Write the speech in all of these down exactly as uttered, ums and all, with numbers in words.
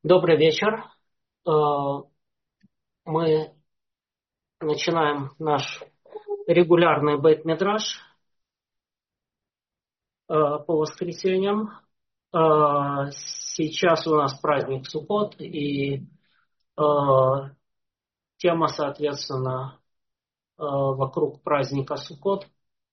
Добрый вечер. Э, Мы начинаем наш регулярный бейт-мидраш э, по воскресеньям. Э, Сейчас у нас праздник Суккот, и э, тема, соответственно, э, вокруг праздника Суккот.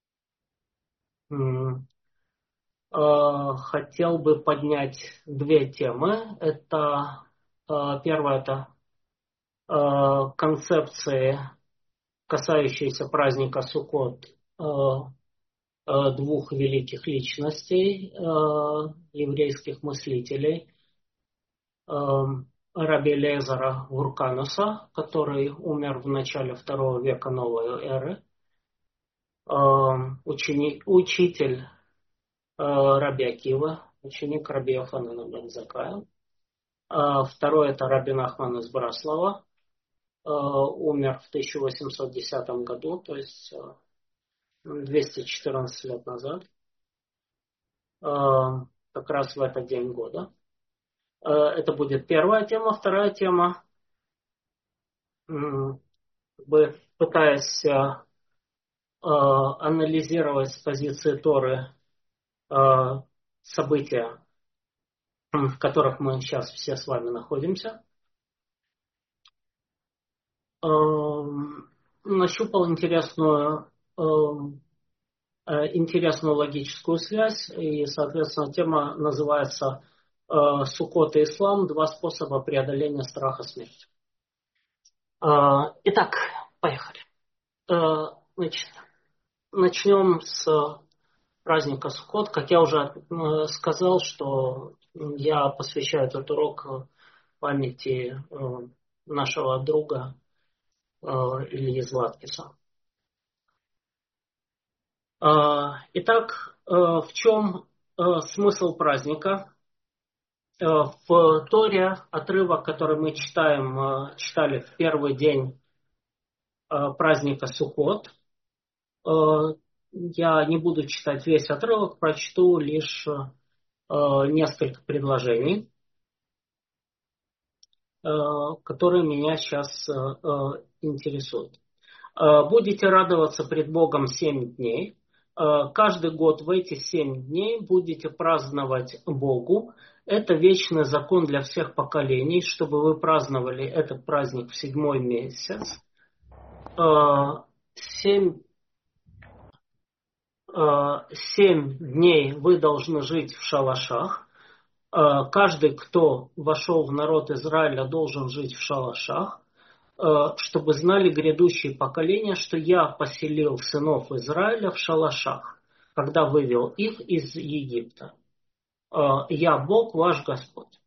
М, э, Хотел бы поднять две темы. Это э, первое, это э, концепции, касающиеся праздника Суккот, э, э, двух великих личностей, э, еврейских мыслителей, э, раби Элиэзера Гуркануса, который умер в начале второго века новой эры, э, ученик, учитель э, раби Акивы, ученик раби Йоханана бен Заккая. Э, Второй это раби Нахман из Браслова, э, умер в тысяча восемьсот десятом году, то есть э, двести четырнадцать лет назад, э, как раз в этот день года. Э, Это будет первая тема. Вторая тема, м, как бы пытаясь э, э, анализировать с позиции Торы э, события, м, в которых мы сейчас все с вами находимся. Эм, Нащупал интересную, эм, э, интересную логическую связь, и, соответственно, тема называется э, «Суккот и ислам. Два способа преодоления страха смерти». Э, Итак, поехали. Э, Значит, начнем с праздника Суккот. Как я уже э, сказал, что я посвящаю этот урок э, памяти э, нашего друга э, Ильи Златкиса. Э, Итак, э, в чем э, смысл праздника? Э, В Торе отрывок, который мы читаем, э, читали в первый день э, праздника Суккот. Э, Я не буду читать весь отрывок, прочту лишь э, несколько предложений, э, которые меня сейчас э, э, интересуют. Э, Будете радоваться пред Богом семь дней. Э, Каждый год в эти семь дней будете праздновать Богу. Это вечный закон для всех поколений, чтобы вы праздновали этот праздник в седьмой месяц. Э, Семь, э, семь дней вы должны жить в шалашах. Э, Каждый, кто вошел в народ Израиля, должен жить в шалашах, э, чтобы знали грядущие поколения, что я поселил сынов Израиля в шалашах, когда вывел их из Египта. Э, Я Бог ваш Господь.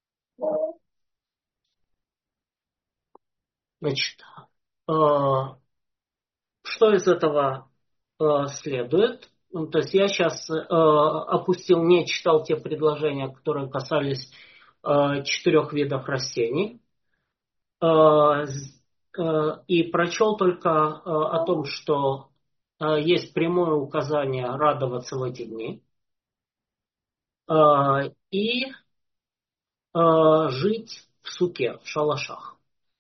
Значит, э, что из этого э, следует? Ну, то есть я сейчас э, опустил, не читал те предложения, которые касались э, четырех видов растений. Э, и прочел только э, о том, что э, есть прямое указание радоваться в эти дни э, и э, жить в суке, в шалашах.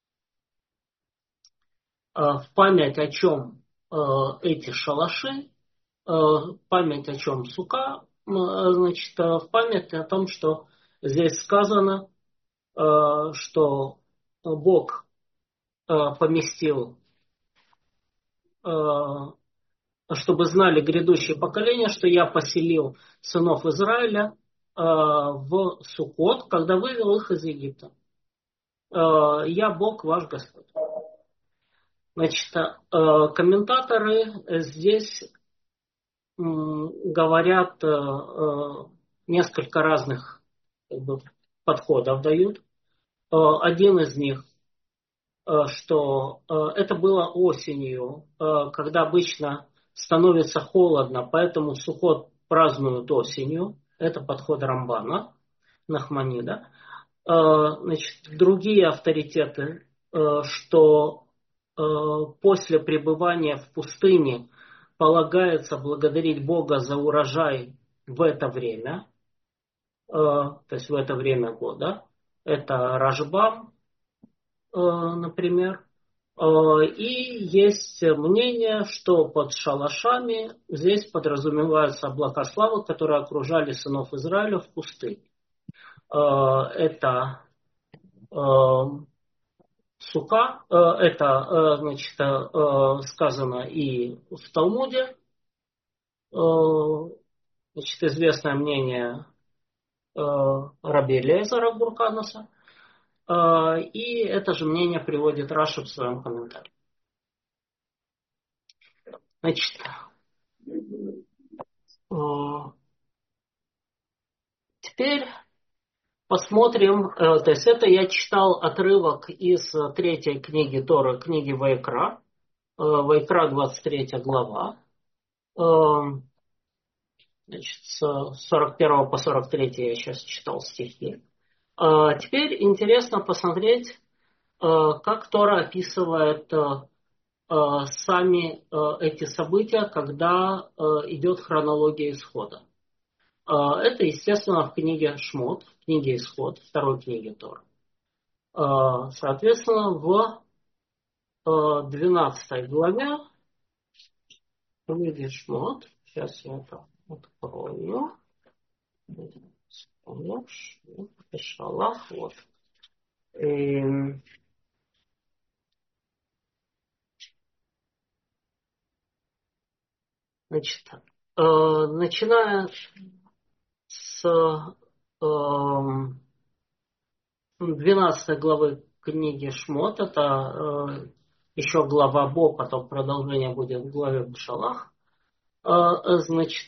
Э, В память о чем э, эти шалаши, э, память о чем сука, э, значит, э, в память о том, что здесь сказано, э, что Бог э, поместил, э, чтобы знали грядущие поколения, что я поселил сынов Израиля э, в Суккот, когда вывел их из Египта. Э, Я Бог ваш Господь. Значит, э, комментаторы здесь м, говорят, э, э, несколько разных как бы, подходов дают. Э, Один из них, э, что э, это было осенью, э, когда обычно становится холодно, поэтому Суккот празднуют осенью. Это подход Рамбана, Нахманида. Э, Значит, другие авторитеты, э, что э, после пребывания в пустыне полагается благодарить Бога за урожай в это время, э, то есть в это время года. это Рашбам, например. И есть мнение, что под шалашами здесь подразумеваются облака славы, которые окружали сынов Израиля в пустыне. Это сука, это, значит, сказано и в Талмуде, значит, известное мнение Раби Элиэзера Бурканаса, и это же мнение приводит Раши в своем комментарии. Значит, теперь посмотрим, то есть это я читал отрывок из третьей книги Торы, книги Ваикра, Ваикра двадцать третья глава, значит, с сорок первого по сорок третий я сейчас читал стихи. Теперь интересно посмотреть, как Тора описывает сами эти события, когда идет хронология исхода. Это, естественно, в книге Шмот, в книге Исход, второй книге Тора. Соответственно, в двенадцатой главе книги Шмот, сейчас я это открою, Шалах, вот. И, значит, начиная с двенадцатой главы книги Шмот, это еще глава Бо, потом продолжение будет в главе Бшалах. Значит,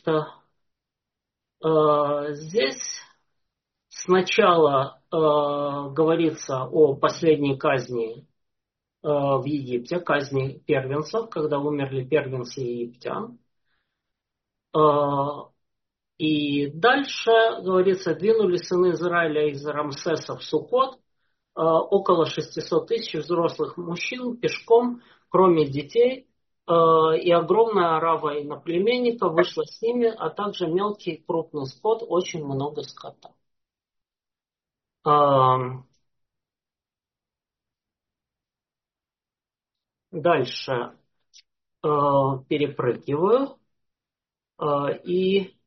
здесь сначала говорится о последней казни в Египте, казни первенцев, когда умерли первенцы египтян. И дальше, говорится, двинулись сыны Израиля из Рамсеса в Суккот, около шестисот тысяч взрослых мужчин пешком, кроме детей, и огромная орава иноплеменников вышла с ними, а также мелкий и крупный скот, очень много скота. Дальше перепрыгиваю и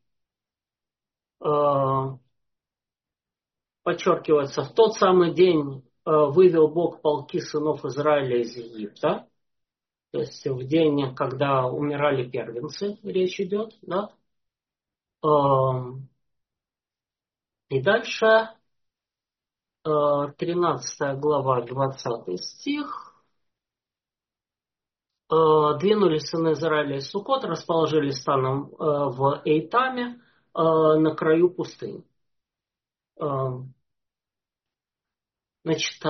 подчеркивается, в тот самый день вывел Бог полки сынов Израиля из Египта. То есть в день, когда умирали первенцы, речь идет, да. И дальше тринадцатая глава, двадцатый стих. Двинулись сыны Израиля из Суккот, расположились станом в Эйтаме на краю пустыни. Значит,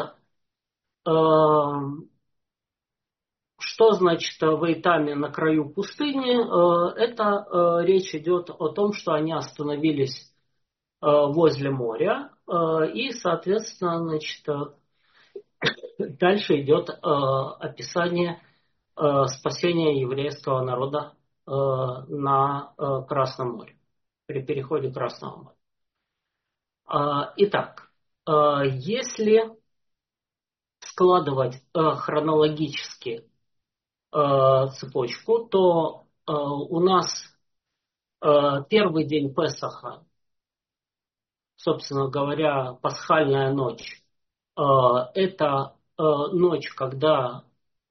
что значит в Эйтаме на краю пустыни? Это речь идет о том, что они остановились возле моря, и, соответственно, значит, дальше идет описание спасения еврейского народа на Красном море, при переходе Красного моря. Итак, если складывать хронологически цепочку, то у нас первый день Песаха, собственно говоря, пасхальная ночь, это ночь, когда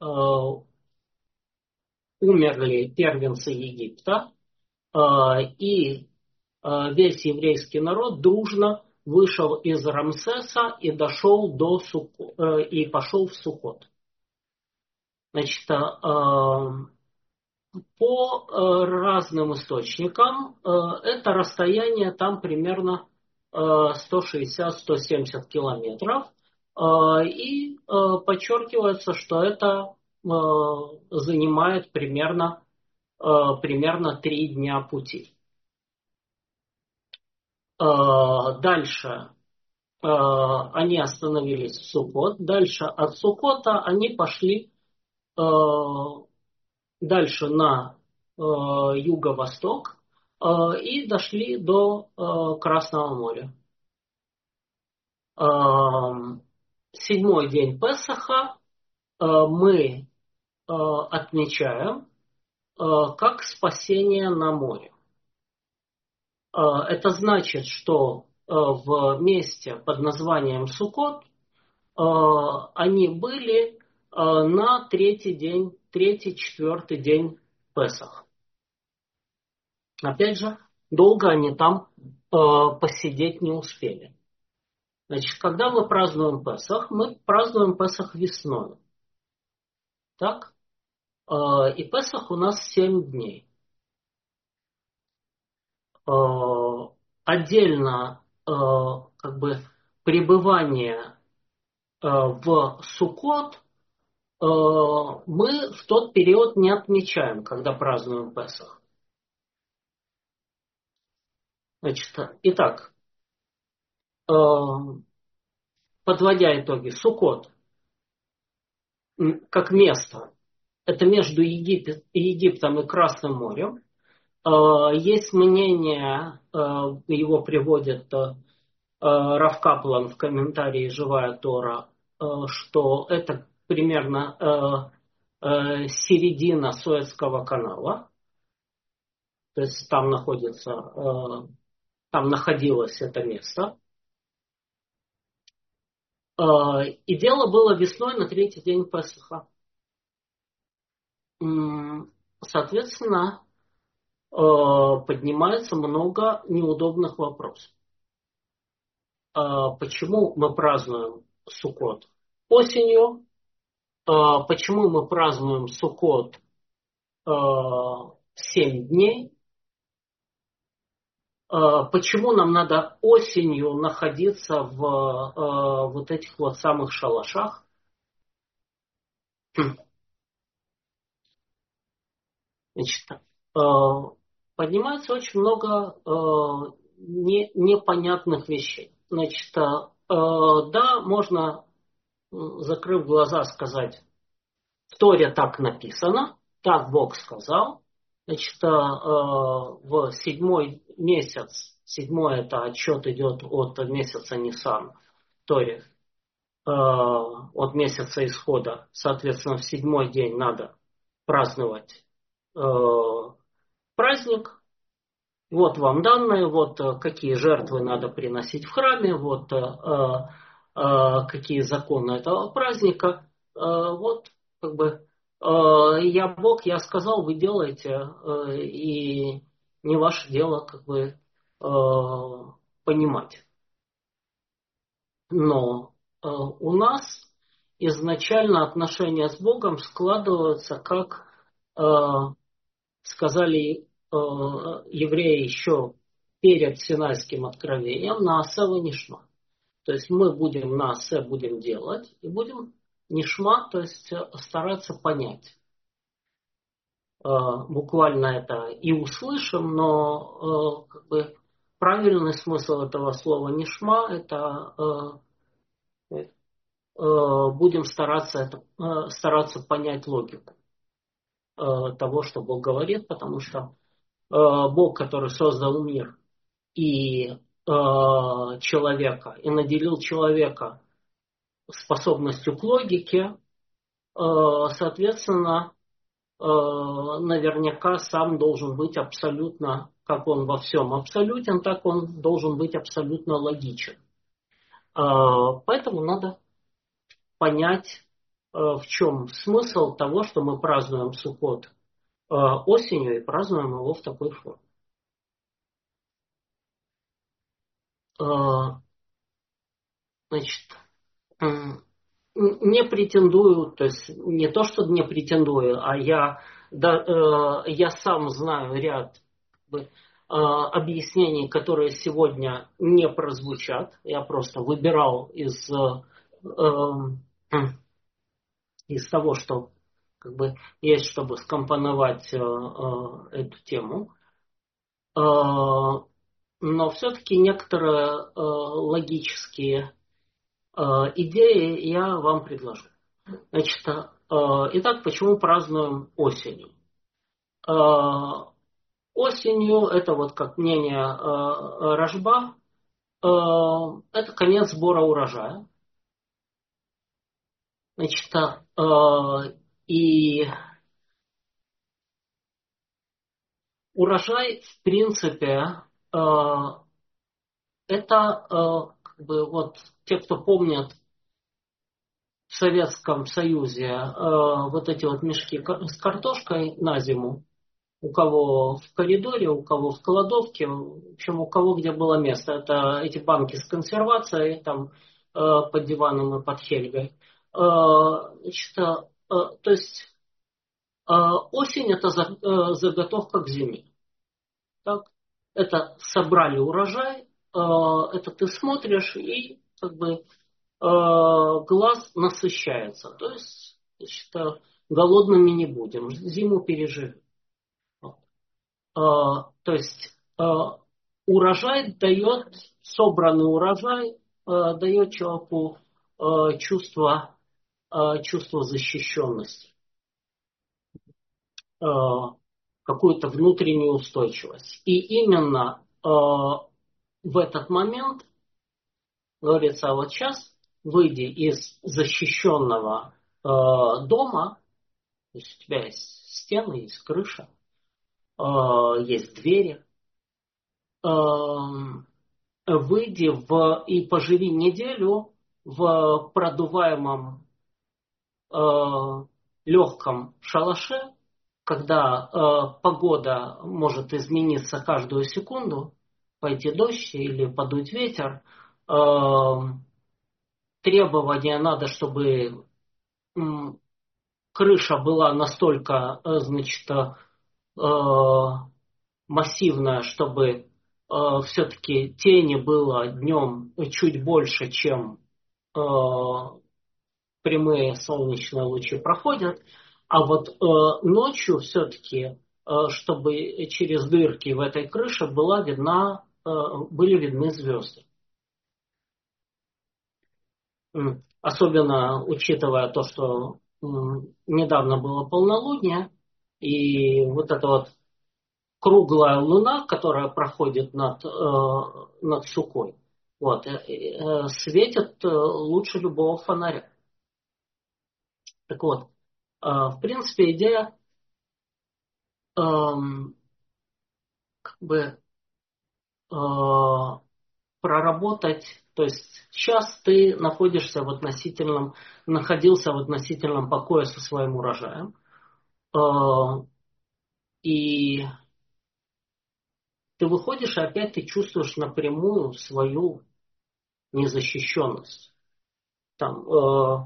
умерли первенцы Египта, и весь еврейский народ дружно вышел из Рамсеса и дошел до Суко, и пошел в Суккот. Значит, по разным источникам это расстояние там примерно сто шестьдесят - сто семьдесят километров. И подчеркивается, что это занимает примерно, примерно три дня пути. Дальше они остановились в Суккот. Дальше от Суккота они пошли дальше на юго-восток и дошли до Красного моря. седьмой день Песаха мы отмечаем как спасение на море. Это значит, что в месте под названием Суккот они были на третий день, третий, четвертый день Песах. Опять же, долго они там посидеть не успели. Значит, когда мы празднуем Песах, мы празднуем Песах весной. Так? И Песах у нас семь дней. Отдельно как бы пребывание в Суккот мы в тот период не отмечаем, когда празднуем Песах. Значит, итак, подводя итоги, Суккот как место, это между Египет, Египтом и Красным морем. Есть мнение, его приводит Рав Каплан в комментарии «Живая Тора», что это примерно середина Суэцкого канала. То есть там находится, там находилось это место. И дело было весной на третий день Песаха. Соответственно, поднимается много неудобных вопросов. Почему мы празднуем Суккот осенью? Почему мы празднуем Суккот семь дней? Почему нам надо осенью находиться в вот этих вот самых шалашах? Значит, поднимается очень много не, непонятных вещей. Значит, да, можно, закрыв глаза, сказать, в Торе так написано, так Бог сказал. Значит, в седьмой месяц, седьмой это отчет идет от месяца Нисан, в Торе, от месяца исхода. Соответственно, в седьмой день надо праздновать праздник. Вот вам данные, вот какие жертвы надо приносить в храме, вот какие законы этого праздника. Вот как бы я Бог, я сказал, вы делаете, и не ваше дело как бы понимать. Но у нас изначально отношения с Богом складываются, как сказали евреи еще перед Синайским откровением, на асе венишма. То есть мы будем на асе будем делать и будем нишма, то есть стараться понять. Буквально это и услышим, но как бы правильный смысл этого слова нишма это будем стараться, это, стараться понять логику того, что Бог говорит, потому что Бог, который создал мир и человека, и наделил человека способностью к логике, соответственно, наверняка сам должен быть абсолютно, как он во всем абсолютен, так он должен быть абсолютно логичен. Поэтому надо понять, в чем смысл того, что мы празднуем Суккот осенью и празднуем его в такой форме. Значит, не претендую, то есть не то, что не претендую, а я, да, я сам знаю ряд как бы, объяснений, которые сегодня не прозвучат. Я просто выбирал из, из того, что как бы, есть, чтобы скомпоновать эту тему. Но все-таки некоторые логические идеи я вам предложу. Значит, итак, почему празднуем осенью? Осенью, это вот как мнение Рашба, это конец сбора урожая. Значит, э, и урожай, в принципе, э, это э, как бы вот те, кто помнят в Советском Союзе э, вот эти вот мешки с картошкой на зиму, у кого в коридоре, у кого в кладовке, в общем, у кого где было место. Это эти банки с консервацией там э, под диваном и под хельгой. Э, значит, э, то есть э, осень это за, э, заготовка к зиме. Так? Это собрали урожай, э, это ты смотришь и как бы э, глаз насыщается. То есть, значит, э, голодными не будем, зиму переживем. Э, то есть э, урожай дает, собранный урожай э, дает человеку э, чувство, э, чувство защищенности, э, какую-то внутреннюю устойчивость. И именно э, в этот момент, говорится, а вот сейчас, выйди из защищенного э, дома, то есть у тебя есть стены, есть крыша, э, есть двери, э, выйди в, и поживи неделю в продуваемом э, легком шалаше, когда э, погода может измениться каждую секунду, пойти дождь или подуть ветер, э, требования надо, чтобы м, крыша была настолько, э, значит, э, массивная, чтобы э, все-таки тени было днем чуть больше, чем э, прямые солнечные лучи проходят, а вот э, ночью все-таки, э, чтобы через дырки в этой крыше была видна, э, были видны звезды. М. Особенно учитывая то, что м, недавно было полнолуние, и вот эта вот круглая луна, которая проходит над, э, над Сукой, вот, э, э, светит э, лучше любого фонаря. Так вот, э, в принципе, идея эм, как бы э, проработать, то есть сейчас ты находишься в относительном, находился в относительном покое со своим урожаем, э, и ты выходишь, и опять ты чувствуешь напрямую свою незащищенность. Там, э,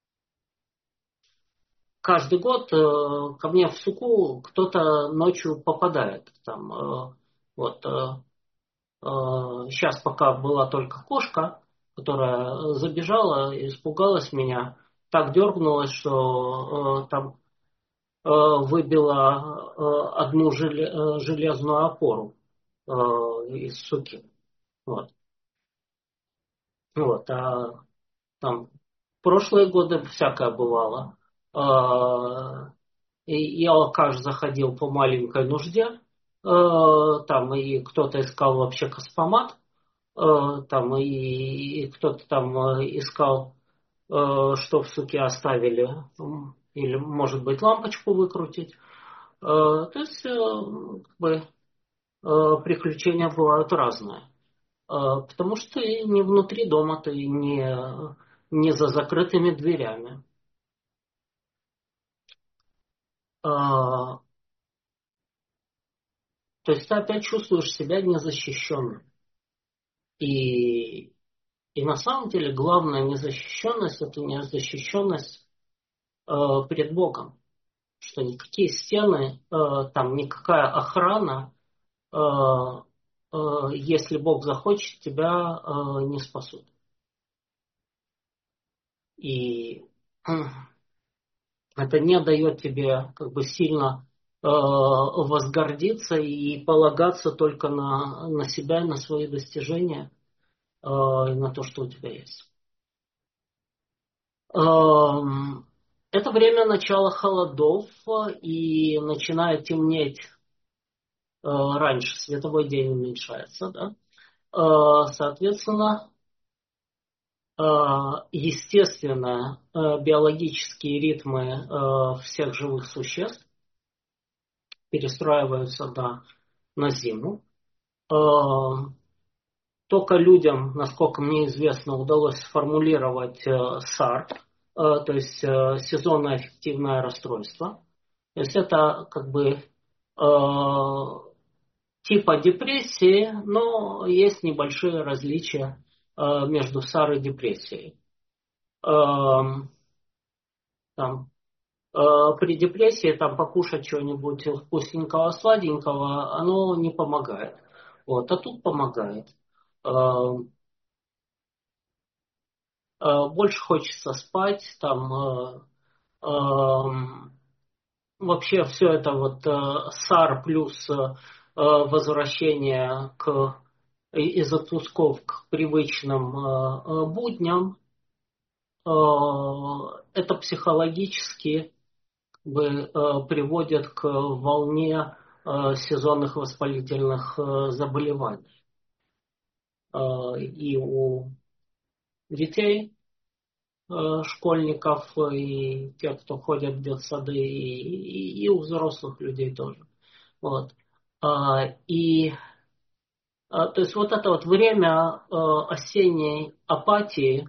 каждый год э, ко мне в суку кто-то ночью попадает. Там, э, вот, э, сейчас пока была только кошка, которая забежала, испугалась меня, так дернулась, что э, там э, выбила э, одну желе- э, железную опору э, из суки. Вот. Вот. А там прошлые годы всякое бывало. А, и я, кажется, заходил по маленькой нужде, э, там и кто-то искал вообще космомат, э, там и, и кто-то там э, искал, э, что в суке оставили, м, или, может быть, лампочку выкрутить. Э, то есть, э, как бы, э, приключения бывают разные. Э, потому что ты не внутри дома, ты не, не за закрытыми дверями. Э, то есть ты опять чувствуешь себя незащищенным. И И на самом деле главная незащищенность — это незащищенность э, перед Богом. Что никакие стены, э, там никакая охрана, э, э, если Бог захочет, тебя э, не спасут. И это не дает тебе как бы сильно э, возгордиться и полагаться только на, на себя и на свои достижения, э, и на то, что у тебя есть. Эм, Это время начала холодов, э, и начинает темнеть э, раньше, световой день уменьшается, да. Соответственно, естественно, биологические ритмы всех живых существ перестраиваются на, на зиму. Только людям, насколько мне известно, удалось сформулировать САР, то есть сезонное аффективное расстройство. То есть это как бы типа депрессии, но есть небольшие различия между САР и депрессией. Там, при депрессии там покушать чего-нибудь вкусненького, сладенького, оно не помогает. Вот, а тут помогает. Больше хочется спать, там вообще все это вот САР плюс возвращение к, из отпусков к привычным будням, это психологически как бы, приводит к волне сезонных воспалительных заболеваний. И у детей, школьников, и тех, кто ходят в детсады, и, и, и у взрослых людей тоже. Вот. И то есть вот это вот время осенней апатии,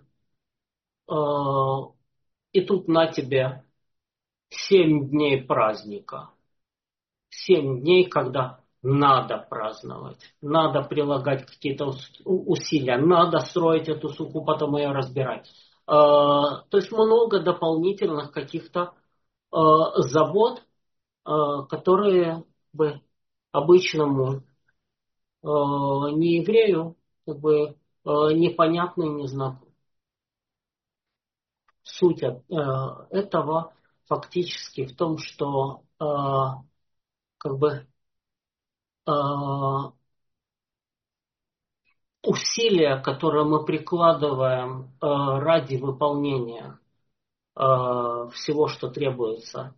и тут на тебе семь дней праздника. Семь дней, когда надо праздновать, надо прилагать какие-то усилия, надо строить эту суку, потом ее разбирать. То есть много дополнительных каких-то забот, которые бы обычному нееврею как бы непонятны и незнакомы. Суть этого фактически в том, что как бы усилия, которые мы прикладываем ради выполнения всего, что требуется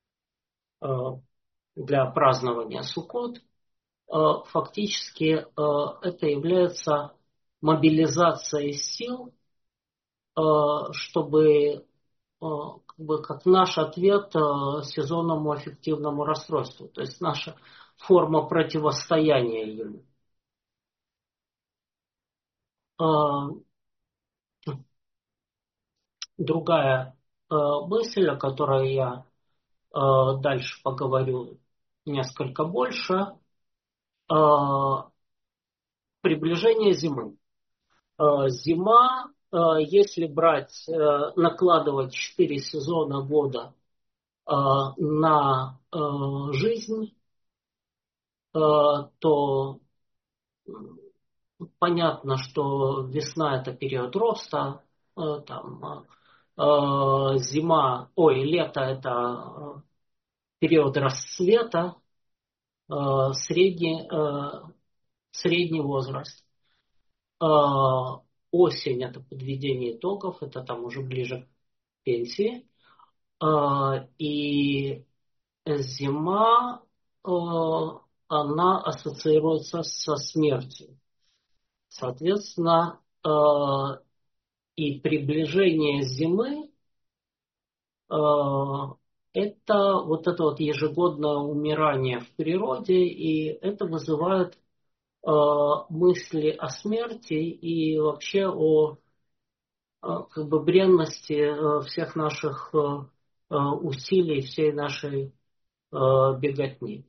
для празднования Суккот, фактически это является мобилизацией сил, чтобы как бы как наш ответ сезонному аффективному расстройству, то есть наша форма противостояния ему. Другая мысль, о которой я дальше поговорю несколько больше, приближение зимы. Зима, если брать, накладывать четыре сезона года на жизнь, то понятно, что весна — это период роста, там, зима, ой, лето — это период расцвета, средний, средний возраст. Осень — это подведение итогов, это там уже ближе к пенсии. И зима, она ассоциируется со смертью. Соответственно, и приближение зимы — это вот это вот ежегодное умирание в природе, и это вызывает мысли о смерти и вообще о как бы бренности всех наших усилий, всей нашей беготни.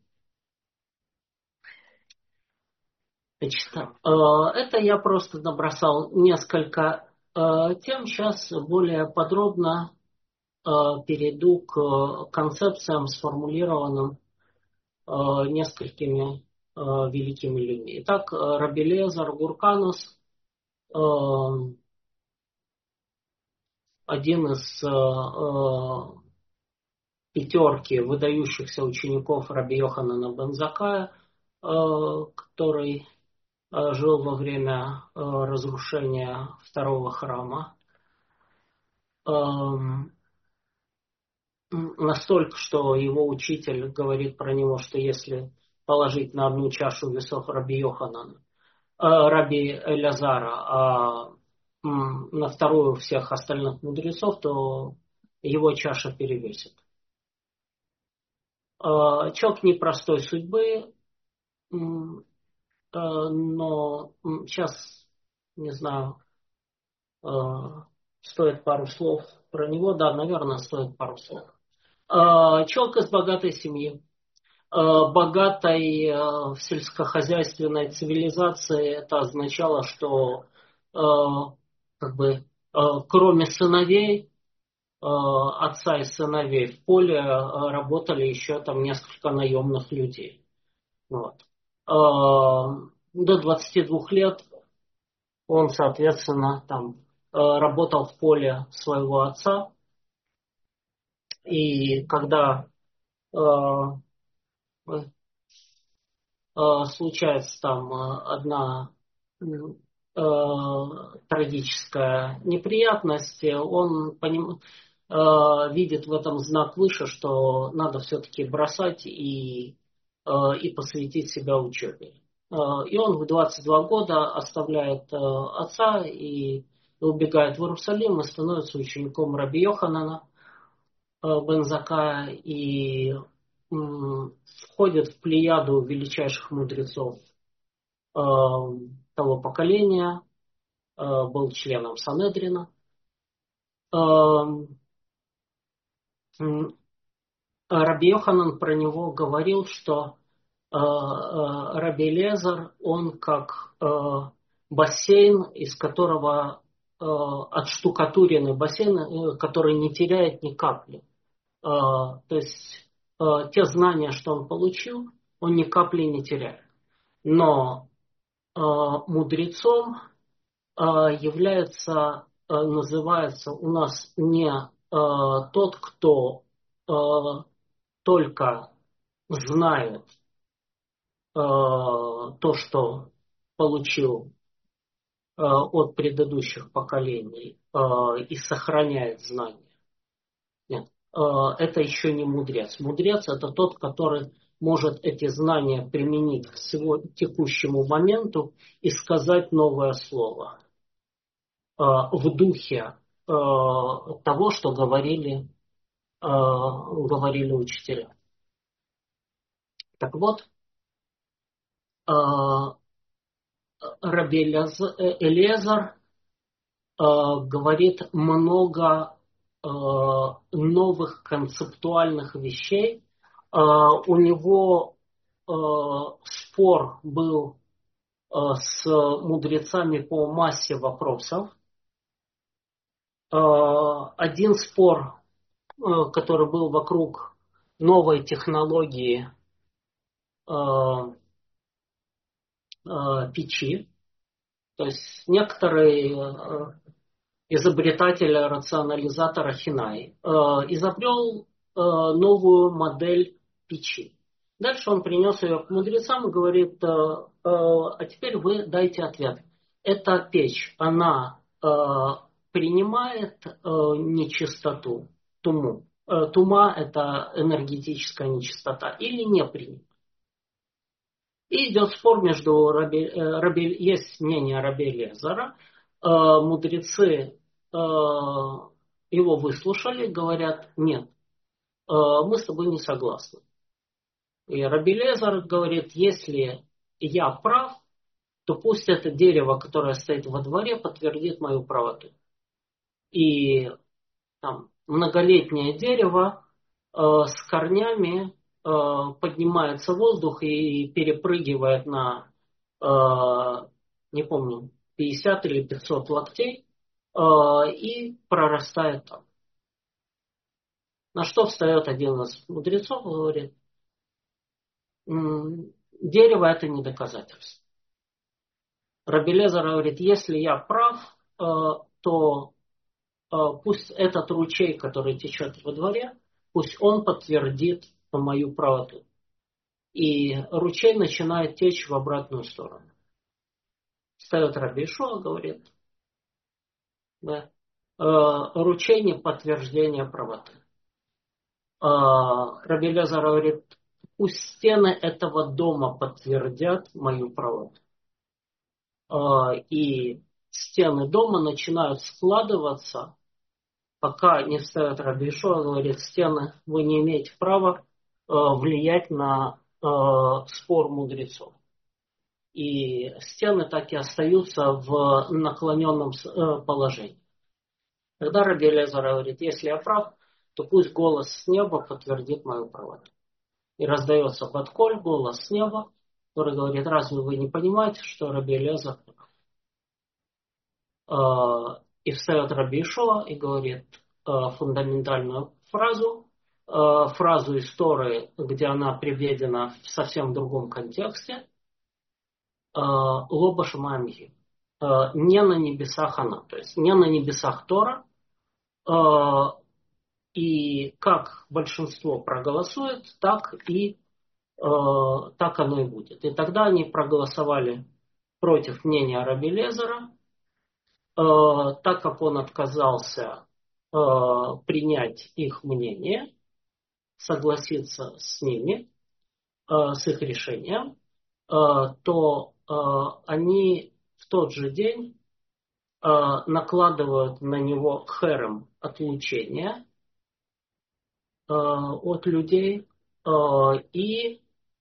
Значит, это я просто набросал несколько тем. Сейчас более подробно перейду к концепциям, сформулированным несколькими великими людьми. Итак, Раби Элиэзер Гурканус, один из пятерки выдающихся учеников Раби Йоханана бен Заккая, который жил во время разрушения второго храма. Настолько, что его учитель говорит про него, что если положить на одну чашу весов Раби Йоханана Раби Элязара, а м, на вторую всех остальных мудрецов, то его чаша перевесит. Э, человек непростой судьбы, м, э, но м, сейчас, не знаю, э, стоит пару слов про него. Да, наверное, стоит пару слов. Э, человек из богатой семьи, э, богатой э, в сельскохозяйственной цивилизации. Это означало, что э, как бы э, кроме сыновей, э, отца и сыновей, в поле э, работали еще там несколько наемных людей. Вот. Э, До двадцати двух лет он, соответственно, там э, работал в поле своего отца. И когда э, э, случается там э, одна м, э, трагическая неприятность, он поним- э, видит в этом знак выше, что надо все-таки бросать и, э, и посвятить себя учебе. Э, и он в двадцать два года оставляет э, отца и убегает в Иерусалим и становится учеником Раби Йоханана э, бен Заккая и м, входит в плеяду величайших мудрецов э, того поколения, э, был членом Санедрина. Э, м, Раби Йоханан про него говорил, что э, э, Раби Элиэзер, он как э, бассейн, из которого э, отштукатуренный бассейн, э, который не теряет ни капли. Э, то есть э, те знания, что он получил, он ни капли не теряет. Но э, мудрецом э, является, э, называется у нас не э, тот, кто э, только знает э, то, что получил э, от предыдущих поколений э, и сохраняет знания. Нет, э, это еще не мудрец. Мудрец это тот, который может эти знания применить к всего текущему моменту и сказать новое слово э, в духе э, того, что говорили, э, говорили учителя. Так вот, э, Раби Элиэзер э, говорит много э, новых концептуальных вещей. Э, у него э, спор был э, с мудрецами по массе вопросов. Э, один спор, э, который был вокруг новой технологии э, э, печи. То есть некоторые э, изобретатель рационализатора Хинай, э, изобрел э, новую модель печи. Дальше он принес ее к мудрецам и говорит, э, э, а теперь вы дайте ответ. Эта печь, она э, принимает э, нечистоту, туму. Э, тума – это энергетическая нечистота или не принимает. И идет спор между Раби, э, Раби, есть мнение Раби Элиэзера. Э, мудрецы э, его выслушали, говорят, нет, э, мы с тобой не согласны. И Раби Элиэзер говорит, если я прав, то пусть это дерево, которое стоит во дворе, подтвердит мою правоту. И там, многолетнее дерево э, с корнями э, поднимается в воздух и перепрыгивает на, э, не помню, пятьдесят или пятьсот локтей э, и прорастает там. На что встает один из мудрецов и говорит, «М, дерево это не доказательство. Раби Элиэзер говорит, если я прав, э, то э, пусть этот ручей, который течет во дворе, пусть он подтвердит мою правоту. И ручей начинает течь в обратную сторону. Встает Раби Ишуа, говорит, да, э, ручей не подтверждение правоты. Э, Раби Элиэзер говорит, пусть стены этого дома подтвердят мою правоту. и стены дома начинают складываться, пока не встает Раби Ишуа, говорит, стены, вы не имеете права влиять на спор мудрецов. И стены так и остаются в наклоненном положении. Тогда Раби Элиэзер говорит, если я прав, то пусть голос с неба подтвердит мою правоту. И раздается Батколь, голос с неба, который говорит, разве вы не понимаете, что Раби Элиэзер прав? И встает Раби Ишуа и говорит фундаментальную фразу, фразу из Торы, где она приведена в совсем другом контексте, Лоба Шамаамхи, не на небесах она, то есть не на небесах Тора, и как большинство проголосует, так и так оно и будет. И тогда они проголосовали против мнения Раби Элиэзера, так как он отказался принять их мнение, согласиться с ними, с их решением, то они в тот же день накладывают на него херем, отлучения от людей, и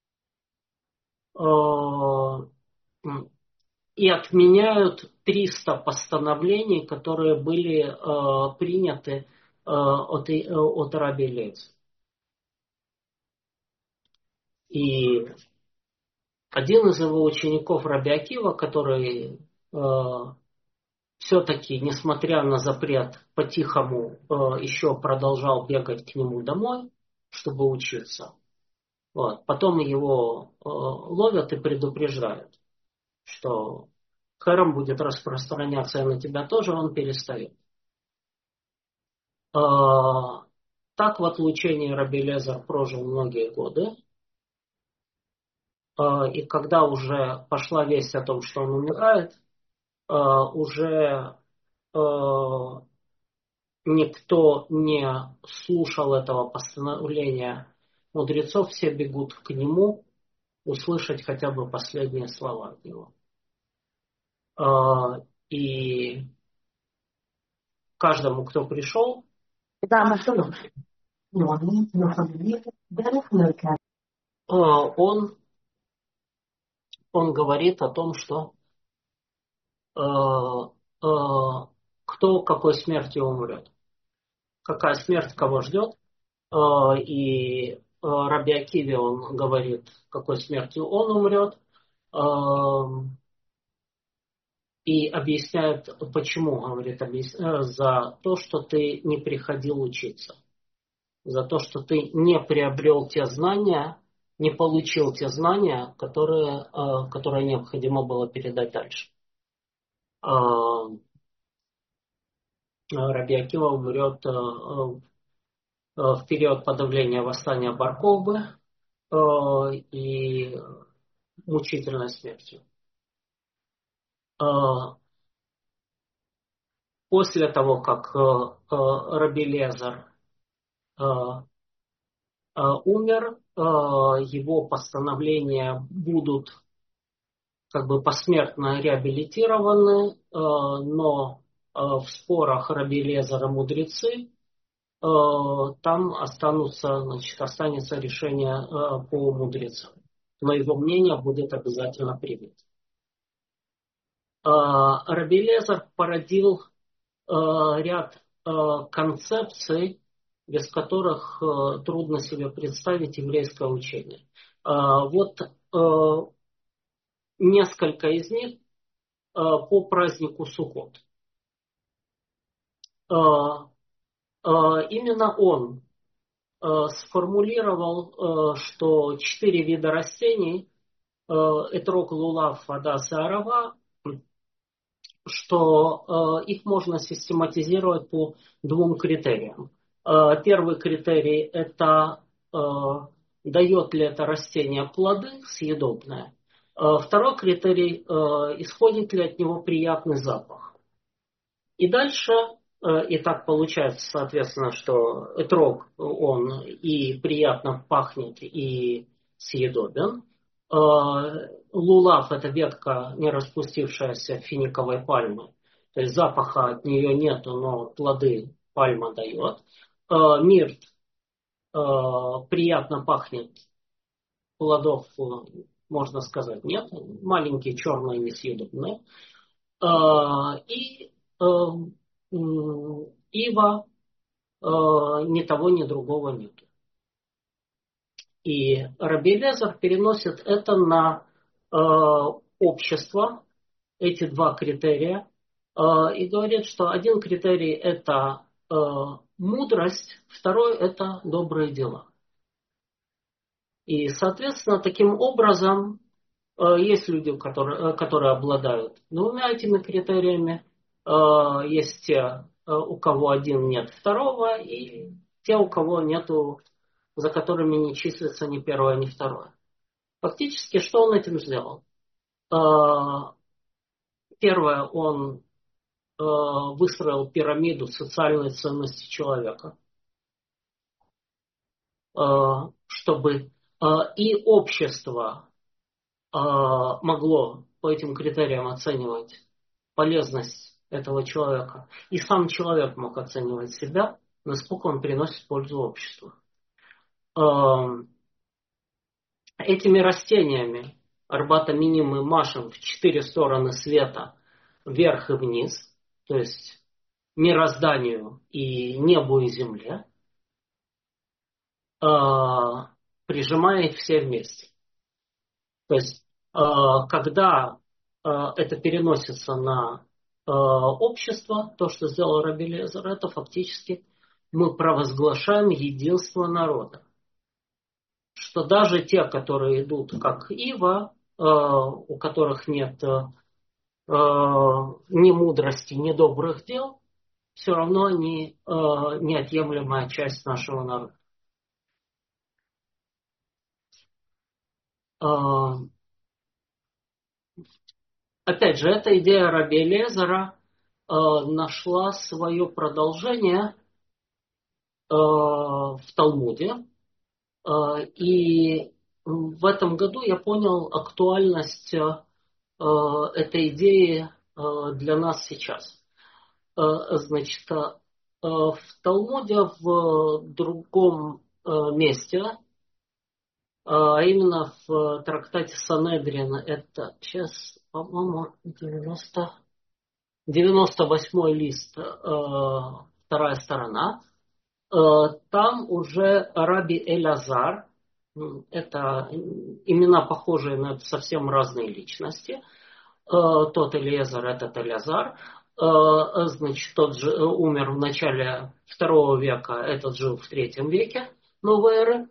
и отменяют триста постановлений, которые были э, приняты э, от, э, от Раби Элиэзера. И один из его учеников, Раби Акива, который э, все-таки, несмотря на запрет, по-тихому э, еще продолжал бегать к нему домой, чтобы учиться. Вот. Потом его э, ловят и предупреждают, что херем будет распространяться и на тебя тоже, он перестает. Так в отлучении Раби Элиэзер прожил многие годы. И когда уже пошла весть о том, что он умирает, уже никто не слушал этого постановления мудрецов, все бегут к нему услышать хотя бы последние слова от него. И каждому, кто пришел, он, он говорит о том, что э, э, кто какой смертью умрет, какая смерть кого ждет. Э, и э, Раби Акиве он говорит, какой смертью он умрет. Э, и объясняет, почему, говорит, объясняет, за то, что ты не приходил учиться. За то, что ты не приобрел те знания, не получил те знания, которые, которые необходимо было передать дальше. Раби Акива умрет в период подавления восстания Бар-Кохбы и мучительной смертью. После того, как Раби Элиэзер умер, его постановления будут как бы посмертно реабилитированы, но в спорах Раби Элиэзера мудрецы там останутся, значит, останется решение по мудрецам. Но его мнение будет обязательно принято. Раби Элиэзер породил ряд концепций, без которых трудно себе представить еврейское учение. Вот несколько из них по празднику Суккот. Именно он сформулировал, что четыре вида растений, этрог, лулав, адас и арава, что их можно систематизировать по двум критериям. Первый критерий – это дает ли это растение плоды съедобные. Второй критерий – исходит ли от него приятный запах. И дальше, и так получается, соответственно, что этрог, он и приятно пахнет, и съедобен. Лулав — это ветка, не распустившаяся финиковой пальмы. То есть запаха от нее нету, но плоды пальма дает. Мирт приятно пахнет, плодов, можно сказать, нет. Маленькие, черные, несъедобные. И ива, ни того, ни другого нет. И Раби Элиэзер переносит это на э, общество, эти два критерия, э, и говорит, что один критерий — это э, мудрость, второй — это добрые дела. И, соответственно, таким образом э, есть люди, которые, которые обладают двумя этими критериями, э, есть те, у кого один нет второго, и те, у кого нету, за которыми не числится ни первое, ни второе. Фактически, что он этим сделал? Первое, он выстроил пирамиду социальной ценности человека, чтобы и общество могло по этим критериям оценивать полезность этого человека, и сам человек мог оценивать себя, насколько он приносит пользу обществу. Этими растениями Арбата Миним и Машем в четыре стороны света, вверх и вниз, то есть мирозданию и небу и земле, прижимая их все вместе. То есть, когда это переносится на общество, то, что сделал Раби Элиэзер, это фактически мы провозглашаем единство народа. Что даже те, которые идут как ива, у которых нет ни мудрости, ни добрых дел, все равно они неотъемлемая часть нашего народа. Опять же, эта идея Раби Элиэзера нашла свое продолжение в Талмуде. И в этом году я понял актуальность этой идеи для нас сейчас. Значит, в Талмуде в другом месте, а именно в трактате Санедрин, это сейчас, по-моему, девяносто, девяносто восьмой лист, вторая сторона, там уже Раби Элиэзер, это имена похожие на совсем разные личности, тот Элиэзер, этот Элиэзер, значит, тот же умер в начале второго века, этот жил в третьем веке новой эры.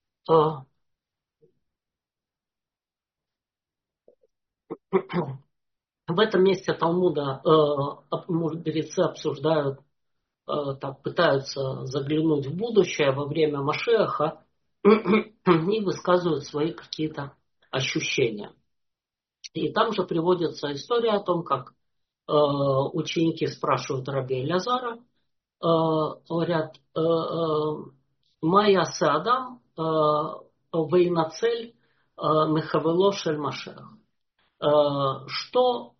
В этом месте Талмуда мудрецы обсуждают, так, пытаются заглянуть в будущее во время Машиаха и высказывают свои какие-то ощущения. И там же приводится история о том, как э, ученики спрашивают Раби Элиэзера, э, говорят, э, э, «Майя Саадам вейнацель мехавело шель Машиах». Что,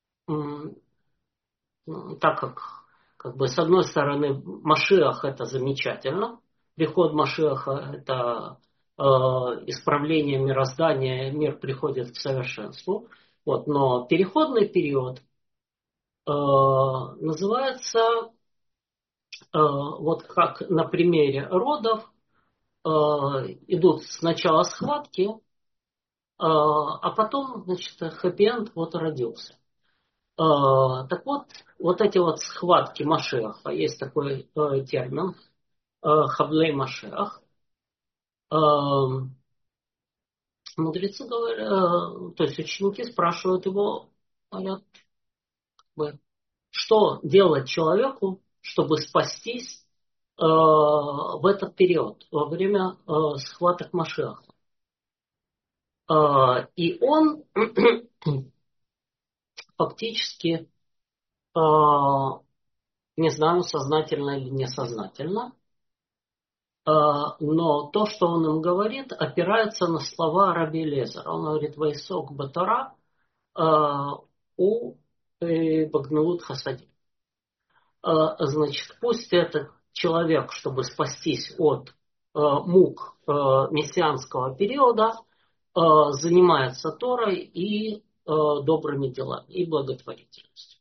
так как, как бы, с одной стороны, Машиах — это замечательно, приход Машиаха — это э, исправление мироздания, мир приходит к совершенству, вот, но переходный период э, называется, э, вот как на примере родов, э, идут сначала схватки, э, а потом, значит, хэппи-энд вот родился. Так вот, вот эти вот схватки Машиаха, есть такой э, термин, э, хаблей Машиах. Э, мудрецы говорят, э, то есть ученики спрашивают его, говорят, что делать человеку, чтобы спастись э, в этот период, во время э, схваток Машиаха. Э, и он фактически, э, не знаю, сознательно или несознательно, но то, что он им говорит, опирается на слова Раби Элиэзера. Он говорит: «Вайсок батара у багнеут хасадим». Значит, пусть этот человек, чтобы спастись от мук мессианского периода, занимается Торой и добрыми делами, и благотворительностью.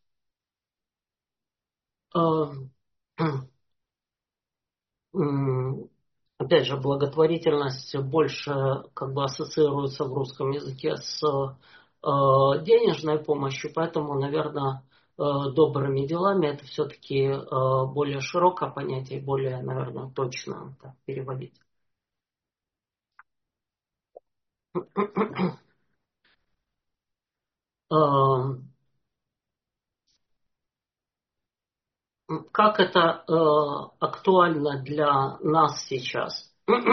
Опять же, благотворительность больше как бы ассоциируется в русском языке с денежной помощью, поэтому, наверное, добрыми делами это все-таки более широкое понятие, более, наверное, точно так переводить. Как это актуально для нас сейчас?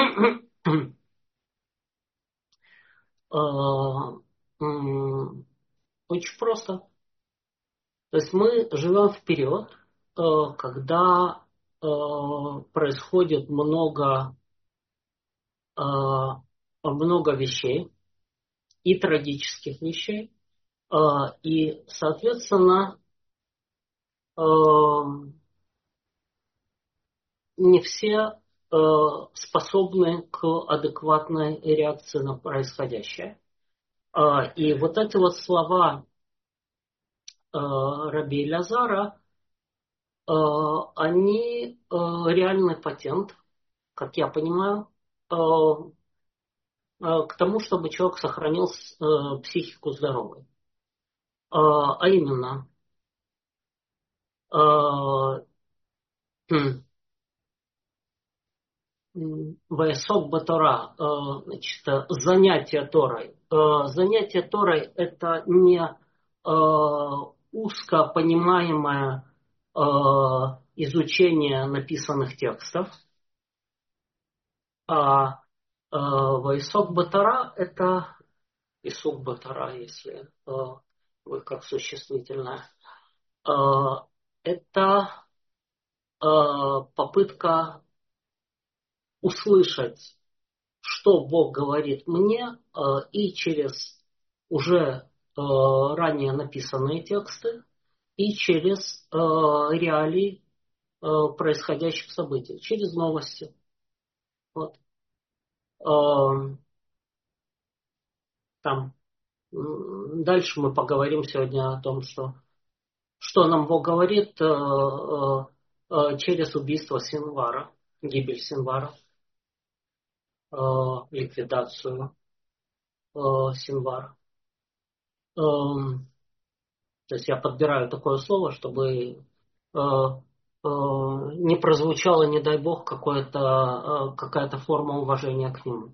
Очень просто. То есть мы живем в период, когда происходит много, много вещей, и трагических вещей, и, соответственно, не все способны к адекватной реакции на происходящее. И вот эти вот слова Раби Элиэзера, они реальный патент, как я понимаю, к тому, чтобы человек сохранил психику здоровой. А именно, Вайсок Батора, значит, занятие Торой. Занятие Торой – это не узко понимаемое изучение написанных текстов, а Вайсок Батора – это Исук Батора, если вы как существительное. Это попытка услышать, что Бог говорит мне, и через уже ранее написанные тексты, и через реалии происходящих событий, через новости. Вот. Там. Дальше мы поговорим сегодня о том, что, что нам Бог говорит через убийство Синвара, гибель Синвара, ликвидацию Синвара. То есть я подбираю такое слово, чтобы не прозвучало, не дай бог, какое-то, какая-то форма уважения к нему.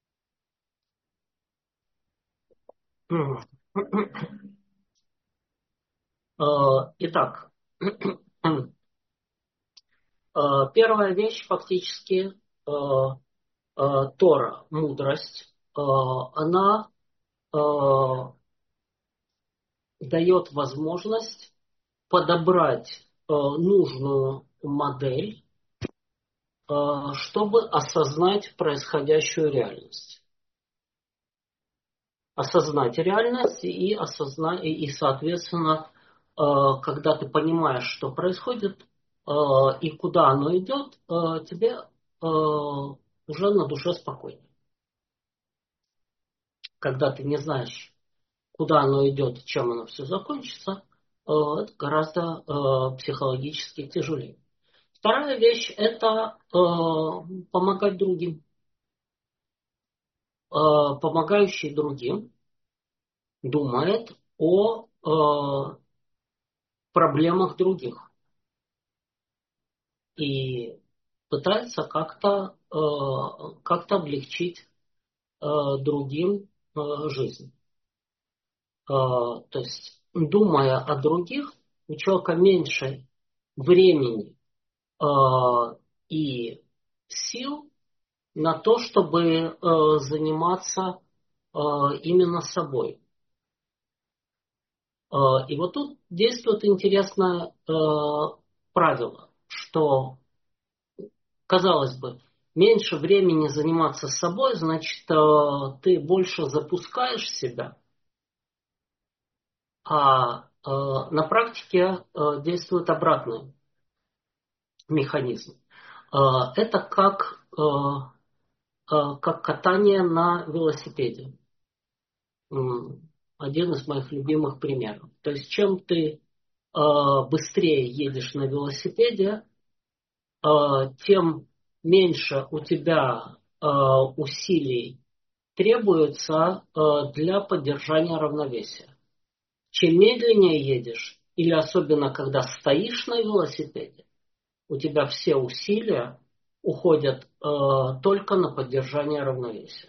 Итак, первая вещь фактически Тора, мудрость, она дает возможность подобрать нужную модель, чтобы осознать происходящую реальность. Осознать реальность и, осознать, и, соответственно, когда ты понимаешь, что происходит и куда оно идет, тебе уже на душе спокойнее. Когда ты не знаешь, куда оно идет, чем оно все закончится, это гораздо психологически тяжелее. Вторая вещь – это помогать другим. Помогающий другим думает о проблемах других и пытается как-то как-то облегчить другим жизнь. То есть, думая о других, у человека меньше времени и сил на то, чтобы заниматься именно собой. И вот тут действует интересное правило, что, казалось бы, меньше времени заниматься собой, значит, ты больше запускаешь себя, а на практике действует обратный механизм. Это как, как катание на велосипеде. Один из моих любимых примеров. То есть, чем ты быстрее едешь на велосипеде, тем меньше у тебя усилий требуется для поддержания равновесия. Чем медленнее едешь, или особенно когда стоишь на велосипеде, у тебя все усилия уходят только на поддержание равновесия.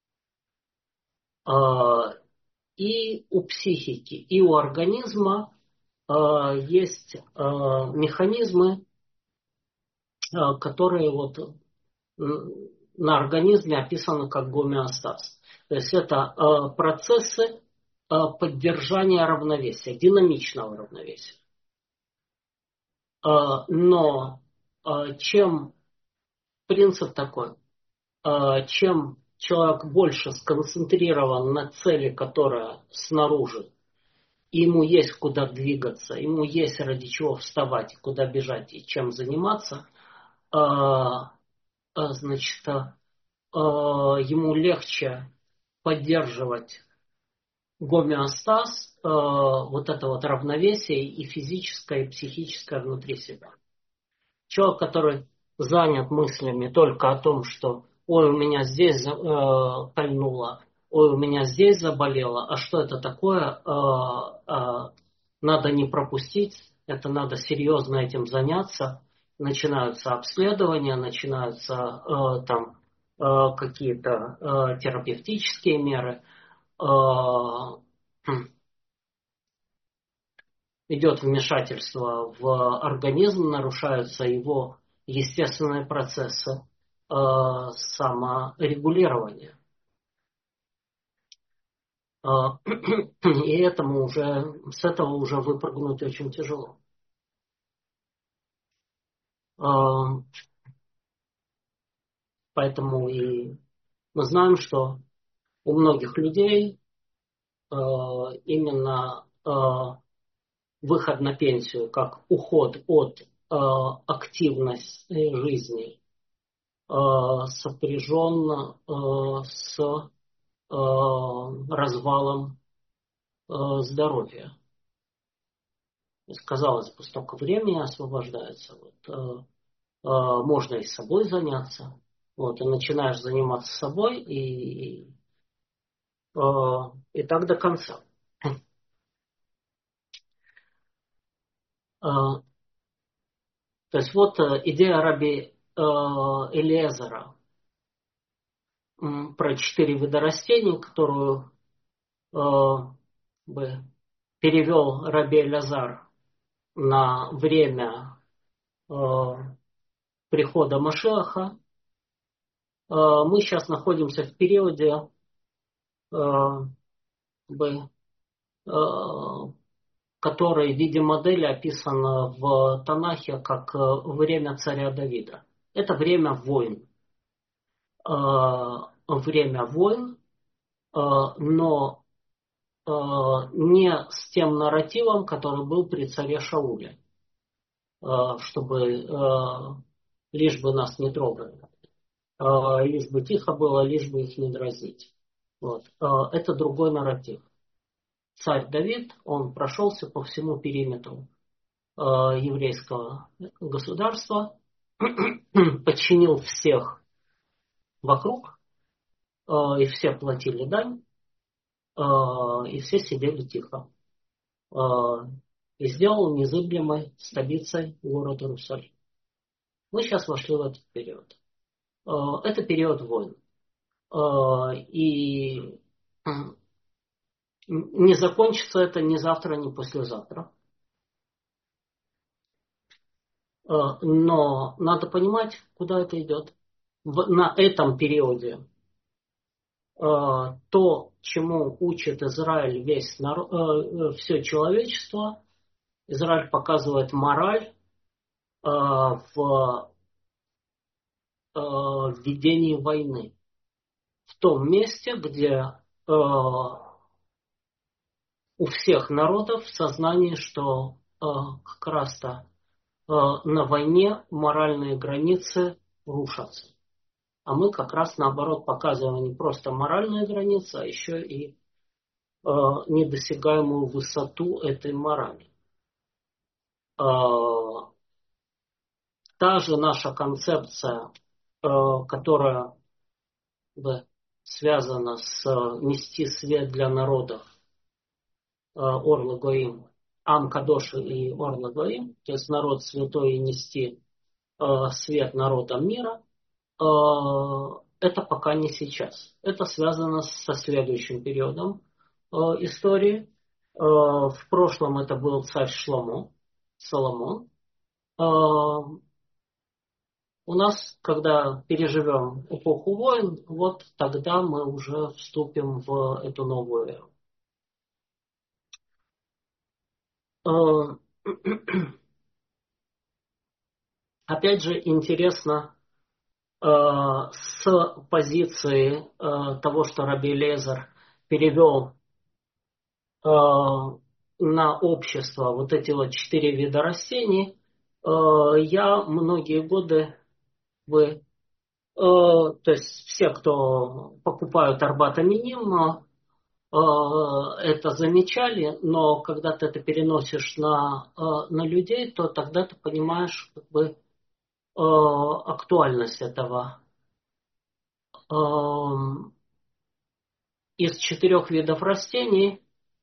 И у психики, и у организма есть механизмы, которые вот на организме описаны как гомеостаз. То есть это процессы поддержания равновесия, динамичного равновесия. Но чем принцип такой, чем человек больше сконцентрирован на цели, которая снаружи, и ему есть куда двигаться, ему есть ради чего вставать, куда бежать и чем заниматься, значит, ему легче поддерживать гомеостаз, вот это вот равновесие и физическое, и психическое внутри себя. Человек, который занят мыслями только о том, что ой, у меня здесь э, кольнуло, ой, у меня здесь заболело, а что это такое, э, э, надо не пропустить, это надо серьезно этим заняться. Начинаются обследования, начинаются э, там э, какие-то э, терапевтические меры. Э, идет вмешательство в организм, нарушаются его естественные процессы э, саморегулирования. Э, и этому уже, с этого уже выпрыгнуть очень тяжело. Э, поэтому и мы знаем, что у многих людей э, именно э, выход на пенсию, как уход от э, активной жизни, сопряжен с развалом здоровья. Казалось бы, столько времени освобождается. Вот, можно и собой заняться. Вот, и начинаешь заниматься собой, и, и так до конца. То есть вот идея раби Элиэзера про четыре вида растений, которую бы перевел раби Элиэзер на время э, прихода Машиаха. Э, мы сейчас находимся в периоде, э, бы, э, который в виде модели описан в Танахе как время царя Давида. Это время войн. Э, время войн, э, но э, не с тем нарративом, который был при царе Шауле, э, чтобы э, лишь бы нас не трогали. Лишь бы тихо было, лишь бы их не дразнить. Вот. Это другой нарратив. Царь Давид, он прошелся по всему периметру еврейского государства, подчинил всех вокруг, и все платили дань, и все сидели тихо. И сделал незыблемой столицей город Иерусалим. Мы сейчас вошли в этот период. Это период войн. И не закончится это ни завтра, ни послезавтра. Но надо понимать, куда это идет. На этом периоде то, чему учит Израиль весь народ, все человечество, Израиль показывает мораль в в ведении войны. В том месте, где у всех народов в сознании, что как раз-то на войне моральные границы рушатся. А мы как раз наоборот показываем не просто моральные границы, а еще и э, недосягаемую высоту этой морали. Э, та же наша концепция, э, которая бы связана с э, нести свет для народов, э, Орла Гоим, Ам Кадоши и Орла Гоим, то есть народ святой и нести э, свет народам мира, это пока не сейчас. Это связано со следующим периодом э, истории. Э, в прошлом это был царь Шломо, Соломон. Э, у нас, когда переживем эпоху войн, вот тогда мы уже вступим в эту новую эру. Э, опять же, интересно, с позиции того, что Раби Элиэзер перевел на общество вот эти вот четыре вида растений, я многие годы вы, то есть все, кто покупают Арбат Аминим, это замечали, но когда ты это переносишь на, на людей, то тогда ты понимаешь как бы актуальность этого. Из четырех видов растений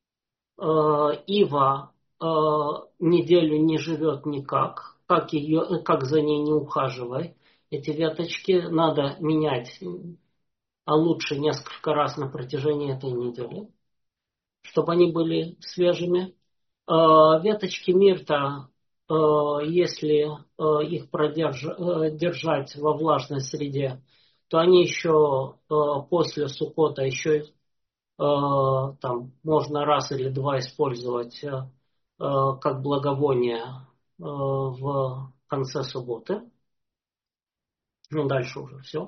ива неделю не живет никак, как, ее, как за ней не ухаживай. Эти веточки надо менять, а лучше несколько раз на протяжении этой недели, чтобы они были свежими. Веточки мирта, если их продержать во влажной среде, то они еще после Суккота еще там можно раз или два использовать как благовоние в конце субботы. Ну, дальше уже все.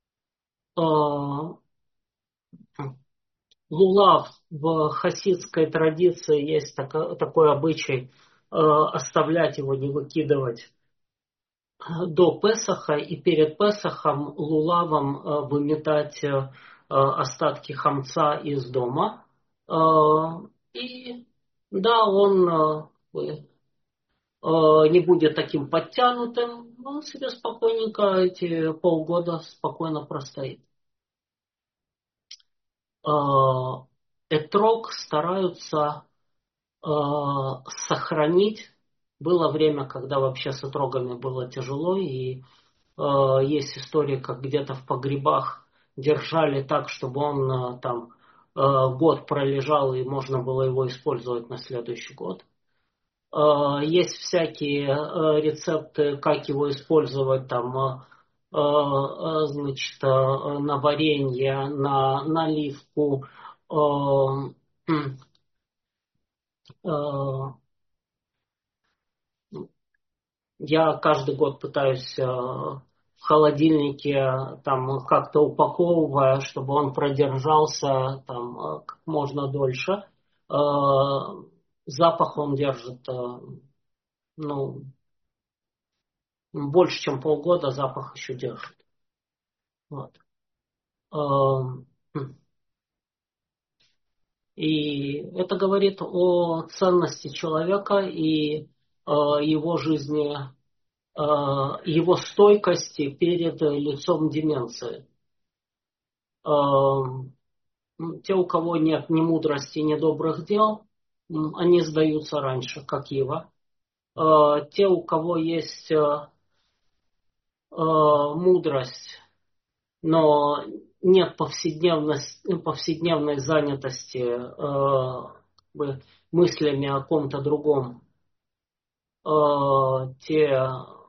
Лулав в хасидской традиции есть такой обычай оставлять его, не выкидывать до Песаха, и перед Песахом лулавом выметать остатки хамца из дома. И да, он не будет таким подтянутым, он себе спокойненько эти полгода спокойно простоит. Этрог стараются сохранить. Было время, когда вообще с этрогами было тяжело, и есть истории, как где-то в погребах держали так, чтобы он там год пролежал, и можно было его использовать на следующий год. Есть всякие рецепты, как его использовать там, значит, на варенье, на наливку. Я каждый год пытаюсь в холодильнике там как-то упаковывая, чтобы он продержался там как можно дольше. Запах он держит, ну, больше, чем полгода запах еще держит. Вот. И это говорит о ценности человека и его жизни, его стойкости перед лицом деменции. Те, у кого нет ни мудрости, ни добрых дел, они сдаются раньше, как Ива. Те, у кого есть мудрость, но нет повседневной занятости мыслями о ком-то другом, те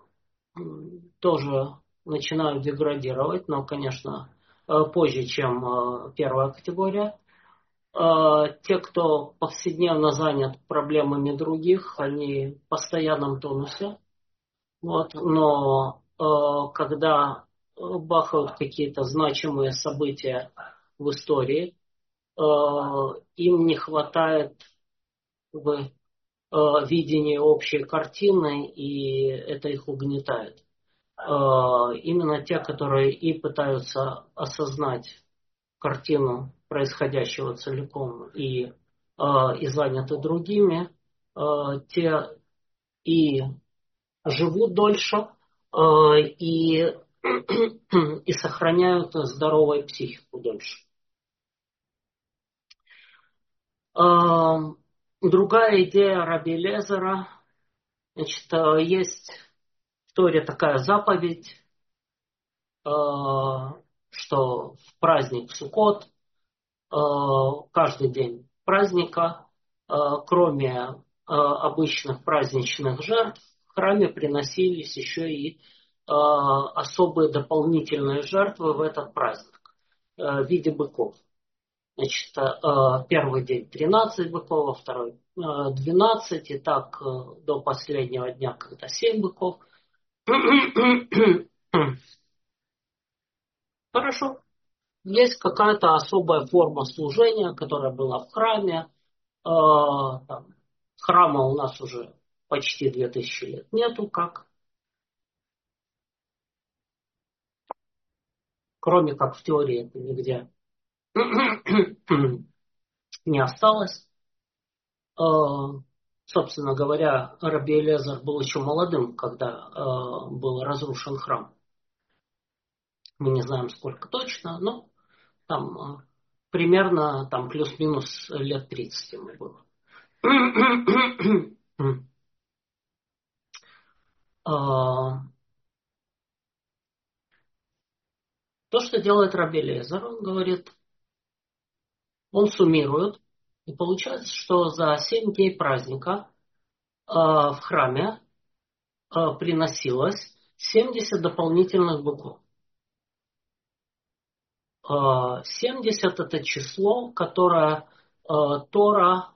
тоже начинают деградировать, но, конечно, позже, чем первая категория. Те, кто повседневно занят проблемами других, они в постоянном тонусе. Вот. Но когда бахают какие-то значимые события в истории, им не хватает в видения общей картины, и это их угнетает. Именно те, которые и пытаются осознать картину происходящего целиком и, и заняты другими, те и живут дольше, и, и сохраняют здоровую психику дольше. Другая идея Раби Элиэзера, значит, есть в Торе такая заповедь, что в праздник Суккот, каждый день праздника, кроме обычных праздничных жертв, в храме приносились еще и особые дополнительные жертвы в этот праздник в виде быков. Значит, первый день тринадцать быков, а второй двенадцать, и так до последнего дня, когда семь быков. Хорошо. Есть какая-то особая форма служения, которая была в храме. Там, храма у нас уже почти две тысячи лет нету, как. Кроме как в теории это нигде не осталось. Собственно говоря, Раби Элиэзер был еще молодым, когда был разрушен храм. Мы не знаем, сколько точно, но там примерно там плюс-минус лет тридцать ему было. То, что делает Раби Элиэзер, он говорит, он суммирует, и получается, что за семь дней праздника в храме приносилось семьдесят дополнительных быков. семьдесят это число, которое Тора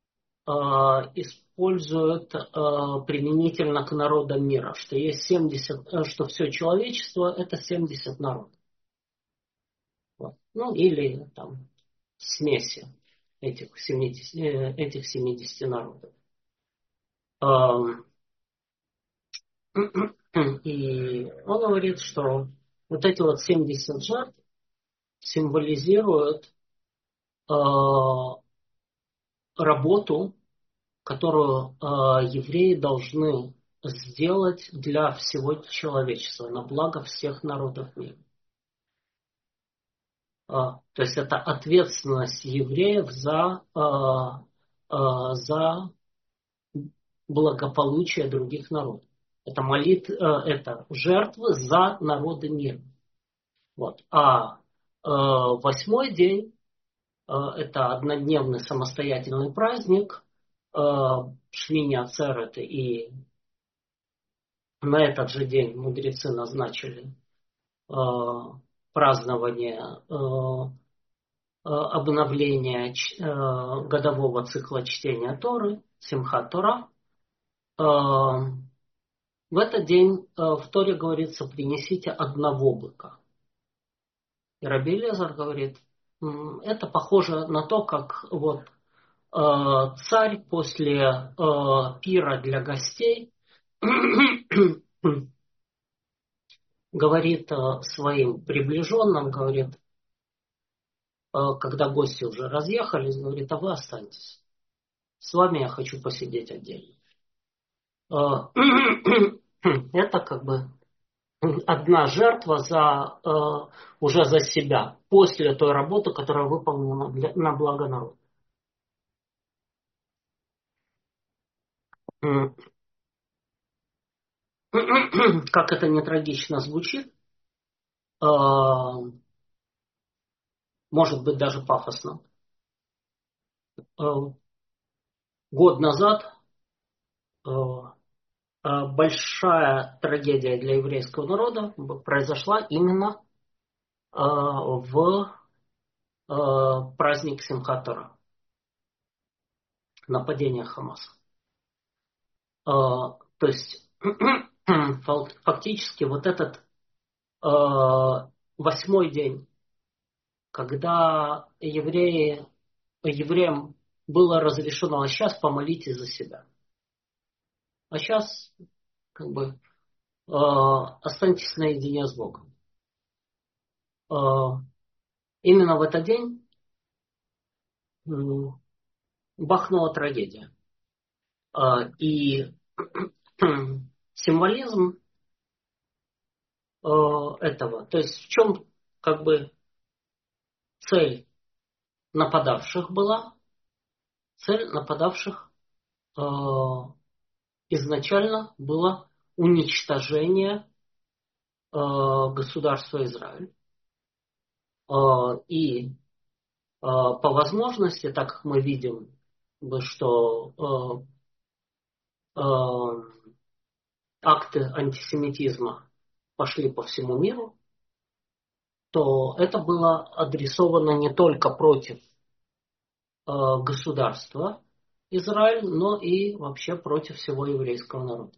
использует применительно к народам мира, что есть семьдесят, что все человечество это семьдесят народов. Вот. Ну или там смеси этих семидесяти, этих семидесяти народов. И он говорит, что вот эти вот семьдесят жертв символизируют работу, которую евреи должны сделать для всего человечества, на благо всех народов мира. То есть это ответственность евреев за, за благополучие других народов. Это молит, это жертвы за народы мира. Вот. А восьмой день это однодневный самостоятельный праздник Шмини Ацерет, и на этот же день мудрецы назначили празднование обновления годового цикла чтения Торы, Симхат Тора. В этот день в Торе говорится: принесите одного быка. И Раби Элиэзер говорит, это похоже на то, как вот царь после пира для гостей говорит своим приближенным, говорит, когда гости уже разъехались, говорит, а вы останьтесь. С вами я хочу посидеть отдельно. Это как бы одна жертва за, уже за себя, после той работы, которая выполнена для, на благо народа. Как это не трагично звучит, может быть даже пафосно. Год назад большая трагедия для еврейского народа произошла именно в праздник Симхат Тора, нападение Хамаса. То есть фактически вот этот восьмой день, когда евреи, евреям было разрешено, а сейчас помолитесь за себя. А сейчас как бы э, останьтесь наедине с Богом. Э, именно в этот день э, бахнула трагедия. Э, и символизм э, этого, то есть в чем как бы цель нападавших была? Цель нападавших э, изначально было уничтожение э, государства Израиль. Э, и э, по возможности, так как мы видим, что э, э, акты антисемитизма пошли по всему миру, то это было адресовано не только против э, государства Израиль, но и вообще против всего еврейского народа.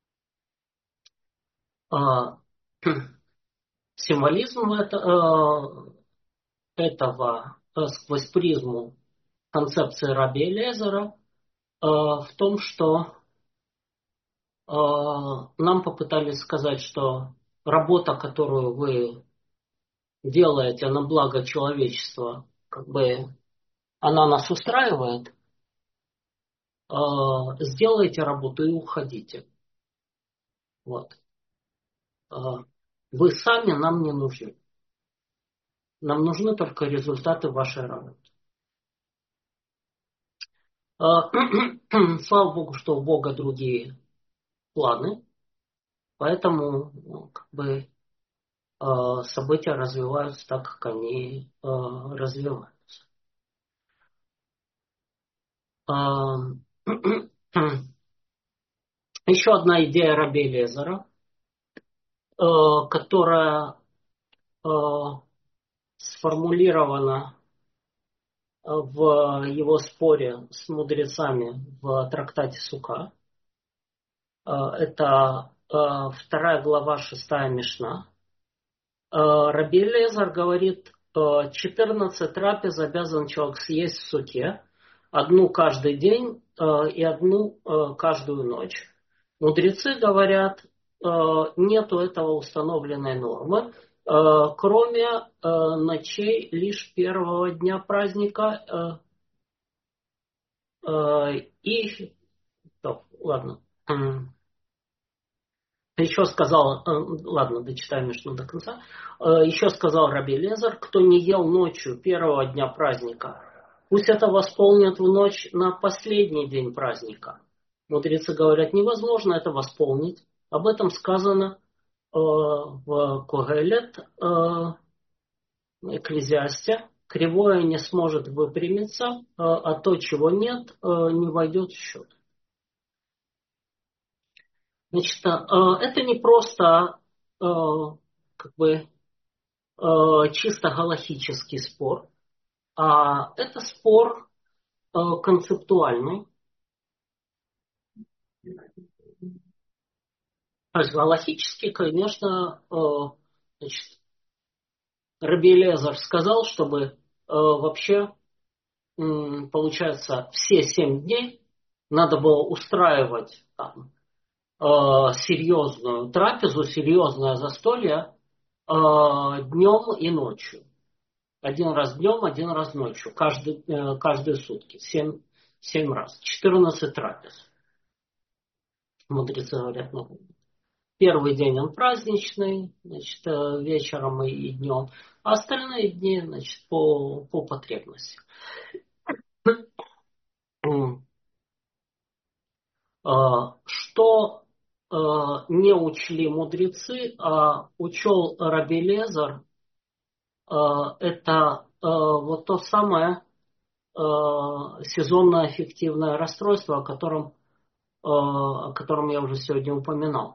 А, символизм это, э, этого э, сквозь призму концепции раби Элиэзера э, в том, что э, нам попытались сказать, что работа, которую вы делаете на благо человечества, как бы она нас устраивает, э, сделайте работу и уходите. Вот. Э, вы сами нам не нужны. Нам нужны только результаты вашей работы. Слава Богу, что у Бога другие планы, поэтому ну, как бы, э, события развиваются так, как они э, развиваются. Э, еще одна идея раби Элиэзера, э, которая э, сформулирована в его споре с мудрецами в трактате Сука. Это вторая глава, шестая мишна. Раби Элиэзер говорит, четырнадцать трапез обязан человек съесть в суке, одну каждый день и одну каждую ночь. Мудрецы говорят, нету этого установленной нормы, кроме ночей лишь первого дня праздника и... Стоп, ладно. Еще сказал, ладно, дочитаем Мишну до конца. Еще сказал раби Элиэзер, кто не ел ночью первого дня праздника, пусть это восполнит в ночь на последний день праздника. Мудрецы говорят, невозможно это восполнить. Об этом сказано э, в Когелет, э, Экклезиасте. Кривое не сможет выпрямиться, э, а то, чего нет, э, не войдет в счет. Значит, это не просто как бы чисто галахический спор, а это спор концептуальный. То есть галахический, конечно, значит, раби Элиэзер сказал, чтобы вообще, получается, все семь дней надо было устраивать там, серьезную трапезу, серьезное застолье днем и ночью. Один раз днем, один раз ночью. Каждый, каждые сутки. Семь, семь раз. четырнадцать трапез. Мудрецы говорят, ну, первый день он праздничный, значит, вечером и днем. А остальные дни, значит, по, по потребности. Что не учли мудрецы, а учел раби Элиэзер, это вот то самое сезонное аффективное расстройство, о котором, о котором я уже сегодня упоминал.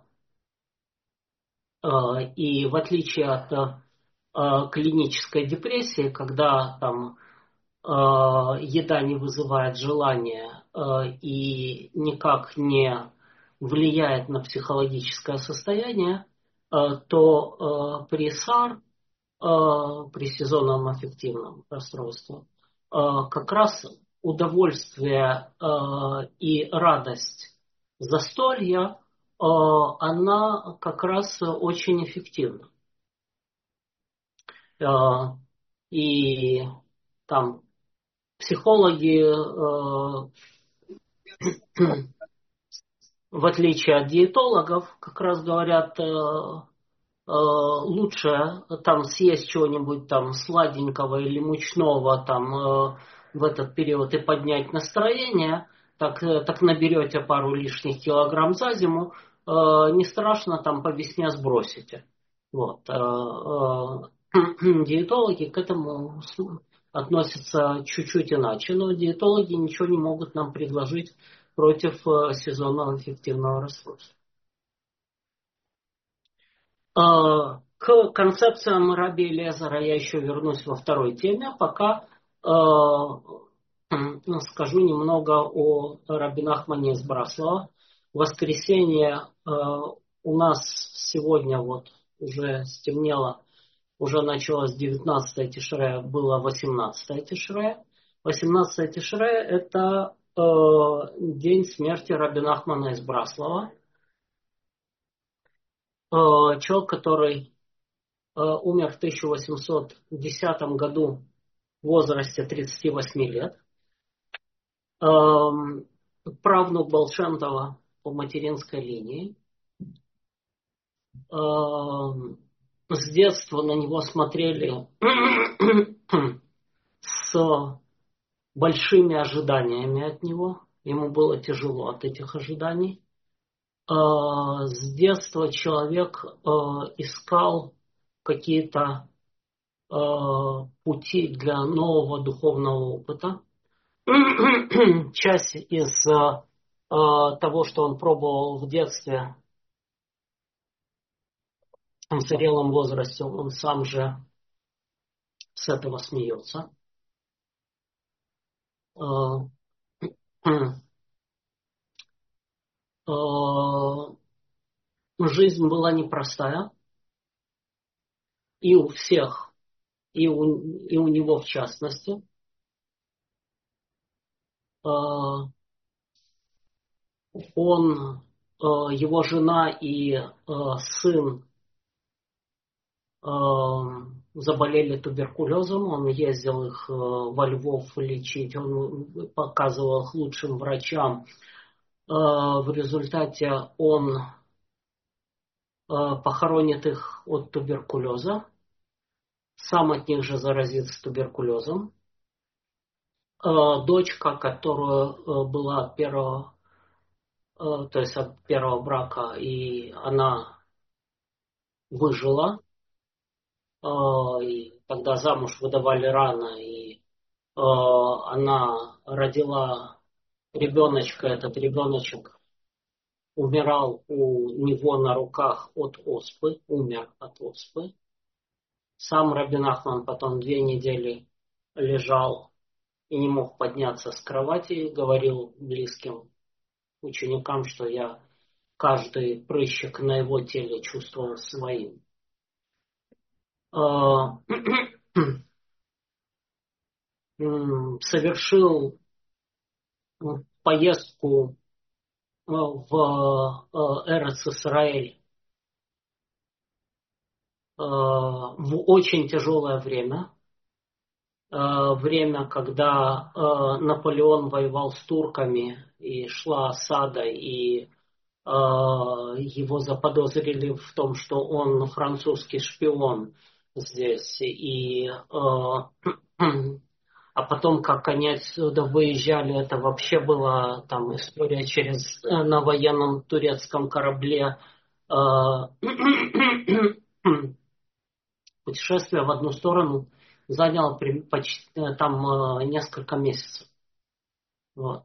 И в отличие от клинической депрессии, когда там еда не вызывает желания и никак не влияет на психологическое состояние, то при САР, при сезонном аффективном расстройстве, как раз удовольствие и радость застолья, она как раз очень эффективна. И там психологи, в отличие от диетологов, как раз говорят, лучше там съесть чего-нибудь там сладенького или мучного там в этот период и поднять настроение, так, так наберете пару лишних килограмм за зиму, не страшно, там по весне сбросите. Вот. Диетологи к этому относятся чуть-чуть иначе, но диетологи ничего не могут нам предложить против сезонного эффективного расстройства. К концепциям Раби Элиэзера я еще вернусь во второй теме, пока скажу немного о Раби Нахмане из Браслова. В воскресенье у нас сегодня вот уже стемнело, уже началось девятнадцатое Тишре, было восемнадцатое Тишре. восемнадцатое Тишре – это э, день смерти Раби Нахмана из Браслова. Э, человек, который э, умер в тысяча восемьсот десятом году в возрасте тридцати восьми лет. Э, правнук Баал Шем Това по материнской линии. Э, с детства на него смотрели с большими ожиданиями от него. Ему было тяжело от этих ожиданий. С детства человек искал какие-то пути для нового духовного опыта. Часть из того, что он пробовал в детстве, в зрелом возрасте, он сам же с этого смеется. Жизнь была непростая. И у всех, и у, и у него в частности. Он, его жена и сын заболели туберкулезом. Он ездил их во Львов лечить. Он показывал их лучшим врачам. В результате он похоронит их от туберкулеза. Сам от них же заразится туберкулезом. Дочка, которая была от первого, то есть от первого брака, и она выжила. И тогда замуж выдавали рано, и она родила ребеночка. Этот ребеночек умирал у него на руках от оспы, умер от оспы. Сам Раби Нахман потом две недели лежал и не мог подняться с кровати, говорил близким ученикам, что я каждый прыщик на его теле чувствовал своим. Совершил поездку в Эрец Исраэль в очень тяжелое время. Время, когда Наполеон воевал с турками и шла осада, и его заподозрили в том, что он французский шпион здесь. И, а потом, как они отсюда выезжали, это вообще была там история через на военном турецком корабле. Путешествие в одну сторону заняло почти там несколько месяцев. Вот.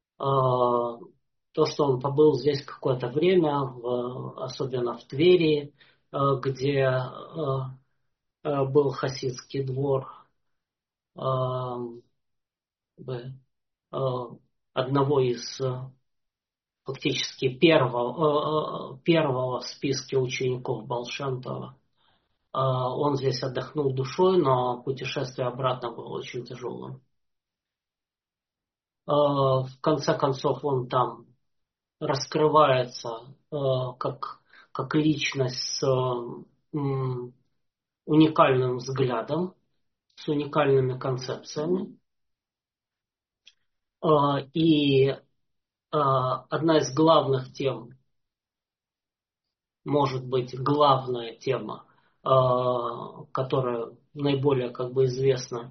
То, что он побыл здесь какое-то время, в, особенно в Твери, где был хасидский двор одного из фактически первого, первого в списке учеников Баал Шем Това. Он здесь отдохнул душой, но путешествие обратно было очень тяжелым. В конце концов он там раскрывается как, как личность с уникальным взглядом, с уникальными концепциями. И одна из главных тем, может быть, главная тема, которая наиболее как бы известна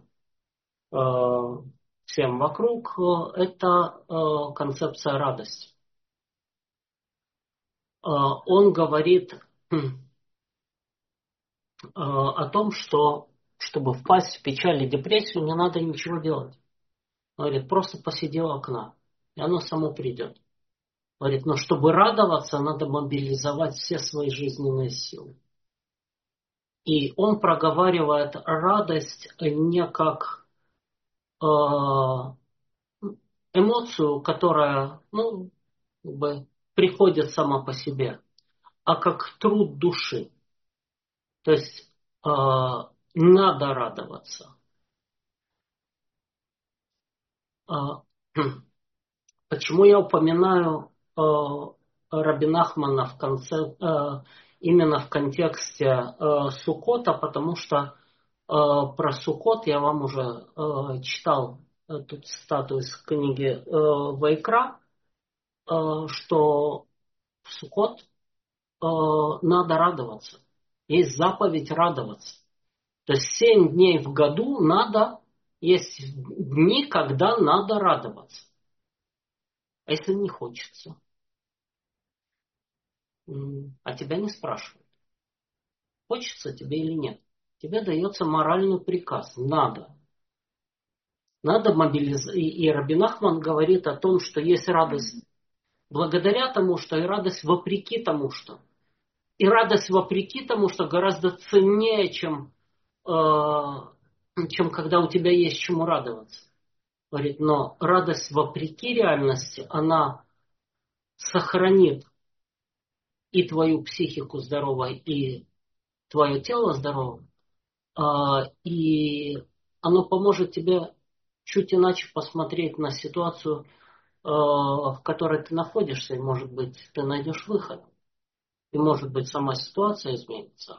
всем вокруг, это концепция радости. Он говорит о том, что чтобы впасть в печаль и депрессию, не надо ничего делать. Он говорит, просто посиди у окна, и оно само придет. Говорит, но чтобы радоваться, надо мобилизовать все свои жизненные силы. И он проговаривает радость не как э, эмоцию, которая ну, как бы приходит сама по себе, а как труд души. То есть э, надо радоваться. Э, почему я упоминаю э, Раби Нахмана в конце, э, именно в контексте э, Суккота, потому что э, про Суккот я вам уже э, читал эту цитату из книги э, Вайкра, э, что в Суккот э, надо радоваться. Есть заповедь радоваться. То есть семь дней в году надо, есть дни, когда надо радоваться. А если не хочется? А тебя не спрашивают, хочется тебе или нет. Тебе дается моральный приказ. Надо. Надо мобилизовать. И Раби Нахман говорит о том, что есть радость благодаря тому, что и радость вопреки тому, что. И радость вопреки тому, что гораздо ценнее, чем, э, чем когда у тебя есть чему радоваться. Говорит, но радость вопреки реальности, она сохранит и твою психику здоровой, и твое тело здоровым. И оно поможет тебе чуть иначе посмотреть на ситуацию, в которой ты находишься, и, может быть, ты найдешь выход. И, может быть, сама ситуация изменится.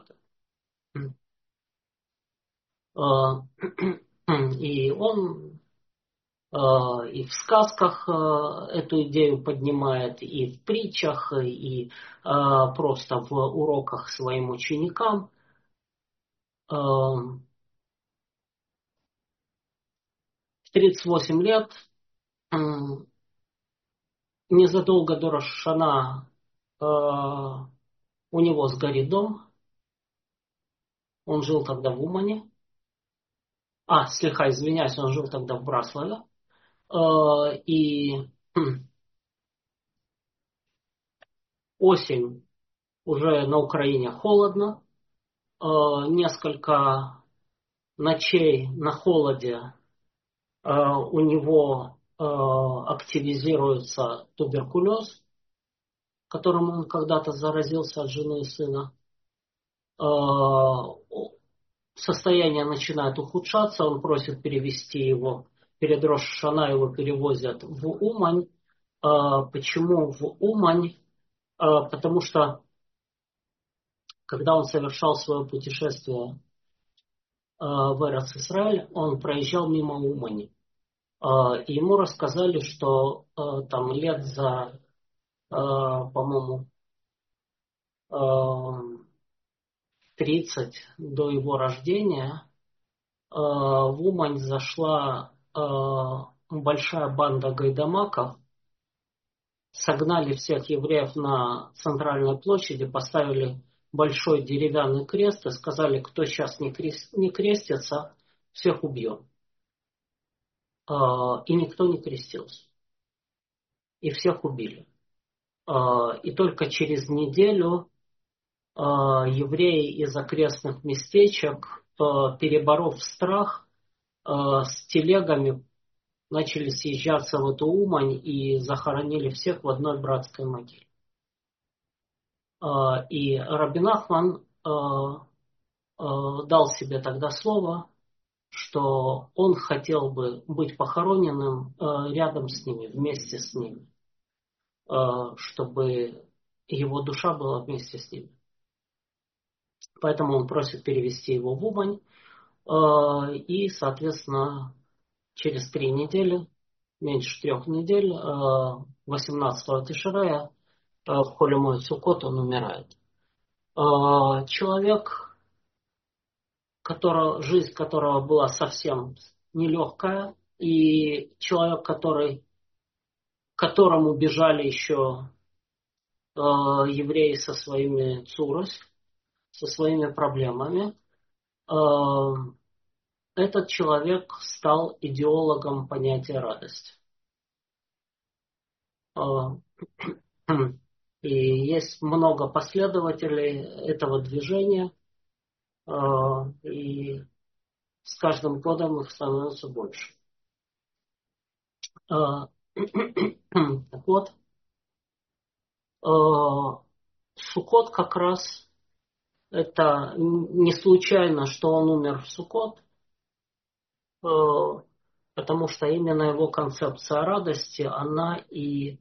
И он и в сказках эту идею поднимает, и в притчах, и просто в уроках своим ученикам. В тридцать восемь лет, незадолго до Рош ха-Шана, у него сгорит дом. Он жил тогда в Умане. А, слегка извиняюсь, он жил тогда в Браславе. И осень, уже на Украине холодно. Несколько ночей на холоде у него активизируется туберкулез, которым он когда-то заразился от жены и сына. Состояние начинает ухудшаться, он просит перевести его, перед Рош ха-Шана его перевозят в Умань. Почему в Умань? Потому что, когда он совершал свое путешествие в Эрец-Исраэль, он проезжал мимо Умани. И ему рассказали, что там лет за, по-моему, тридцать до его рождения в Умань зашла большая банда гайдамаков, согнали всех евреев на центральной площади, поставили большой деревянный крест и сказали, кто сейчас не, крест, не крестится, всех убьем. И никто не крестился. И всех убили. И только через неделю евреи из окрестных местечек, переборов страх, с телегами начали съезжаться в эту Умань и захоронили всех в одной братской могиле. И Рабби Нахман дал себе тогда слово, что он хотел бы быть похороненным рядом с ними, вместе с ними, чтобы его душа была вместе с ними. Поэтому он просит перевести его в Умань. И, соответственно, через три недели, меньше трех недель, восемнадцатого Тишрея, в холе Моэд Суккот он умирает. Человек, которого, жизнь которого была совсем нелегкая, и человек, который, которому бежали еще евреи со своими цурос, со своими проблемами, этот человек стал идеологом понятия радости. И есть много последователей этого движения, и с каждым годом их становится больше. Так вот, Суккот как раз это не случайно, что он умер в Суккот, потому что именно его концепция радости, она и,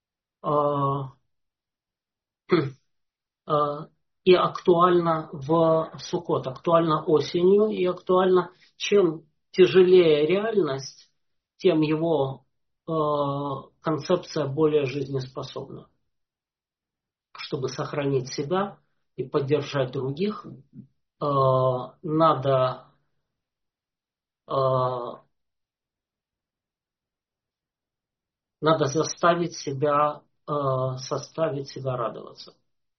и актуальна в Суккот, актуальна осенью и актуальна, чем тяжелее реальность, тем его концепция более жизнеспособна. Чтобы сохранить себя и поддержать других, надо надо заставить себя, заставить себя радоваться.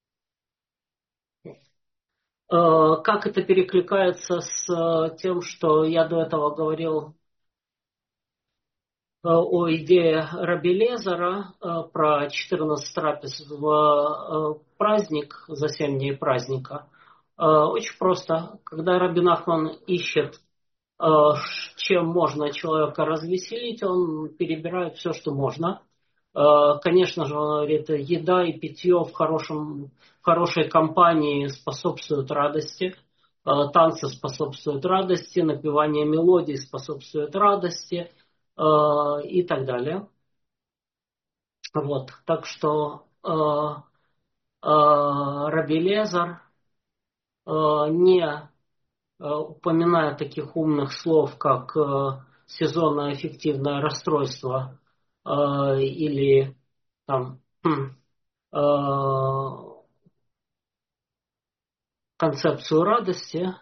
Как это перекликается с тем, что я до этого говорил о идее Раби Лезера про четырнадцать трапез в праздник, за семь дней праздника? Очень просто. Когда Раби Нахман ищет, чем можно человека развеселить, он перебирает все, что можно. Конечно же, он говорит, еда и питье в, хорошем, в хорошей компании способствуют радости, танцы способствуют радости, напевание мелодий способствует радости и так далее. Вот. Так что Раби Лезер, не упоминая таких умных слов, как сезонное аффективное расстройство или там, концепцию радости,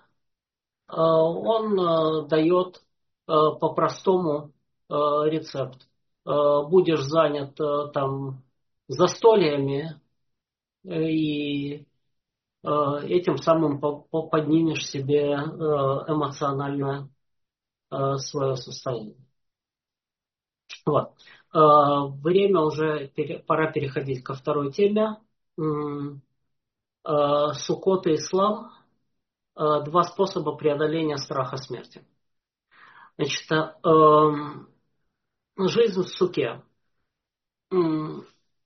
он дает по-простому рецепт. Будешь занят там застольями и этим самым поднимешь себе эмоциональное свое состояние. Вот. Время уже, пора переходить ко второй теме. Суккот и ислам. Два способа преодоления страха смерти. Значит, жизнь в суке. То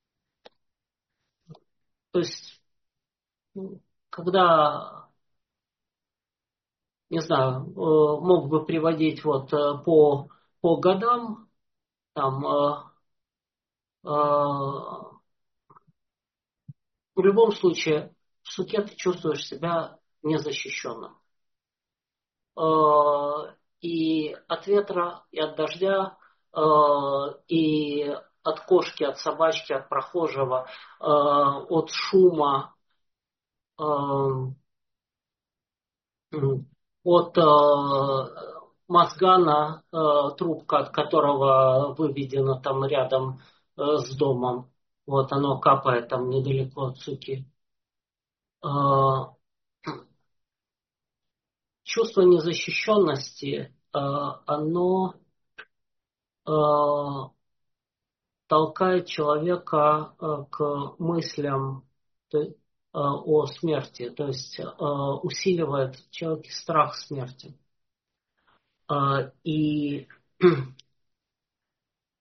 есть, когда, не знаю, мог бы приводить вот по, по годам, там, в любом случае, в суке ты чувствуешь себя незащищенным. И от ветра, и от дождя, и от кошки, от собачки, от прохожего, от шума, от мазгана, трубка от которого выведена там рядом с домом. Вот оно капает там недалеко от суки. Чувство незащищенности, оно толкает человека к мыслям о смерти, то есть усиливает в человеке страх смерти. И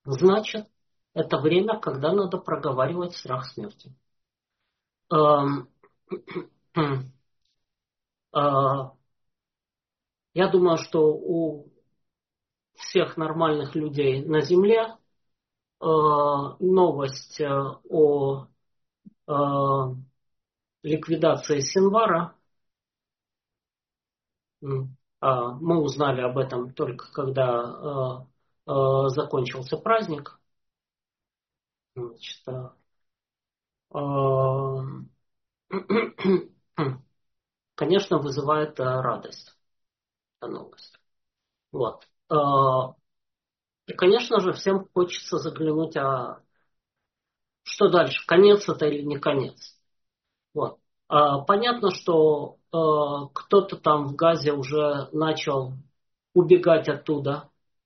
значит, это время, когда надо проговаривать страх смерти. Эм, э, Я думаю, что у всех нормальных людей на Земле э, новость э, о э, ликвидации Синвара, м, а мы узнали об этом только когда э, э, закончился праздник. Значит, э, конечно, вызывает э, радость эта новость. Вот. Э, И, конечно же, всем хочется заглянуть, а что дальше, конец это или не конец. Вот. А, понятно, что э, кто-то там в Газе уже начал убегать оттуда.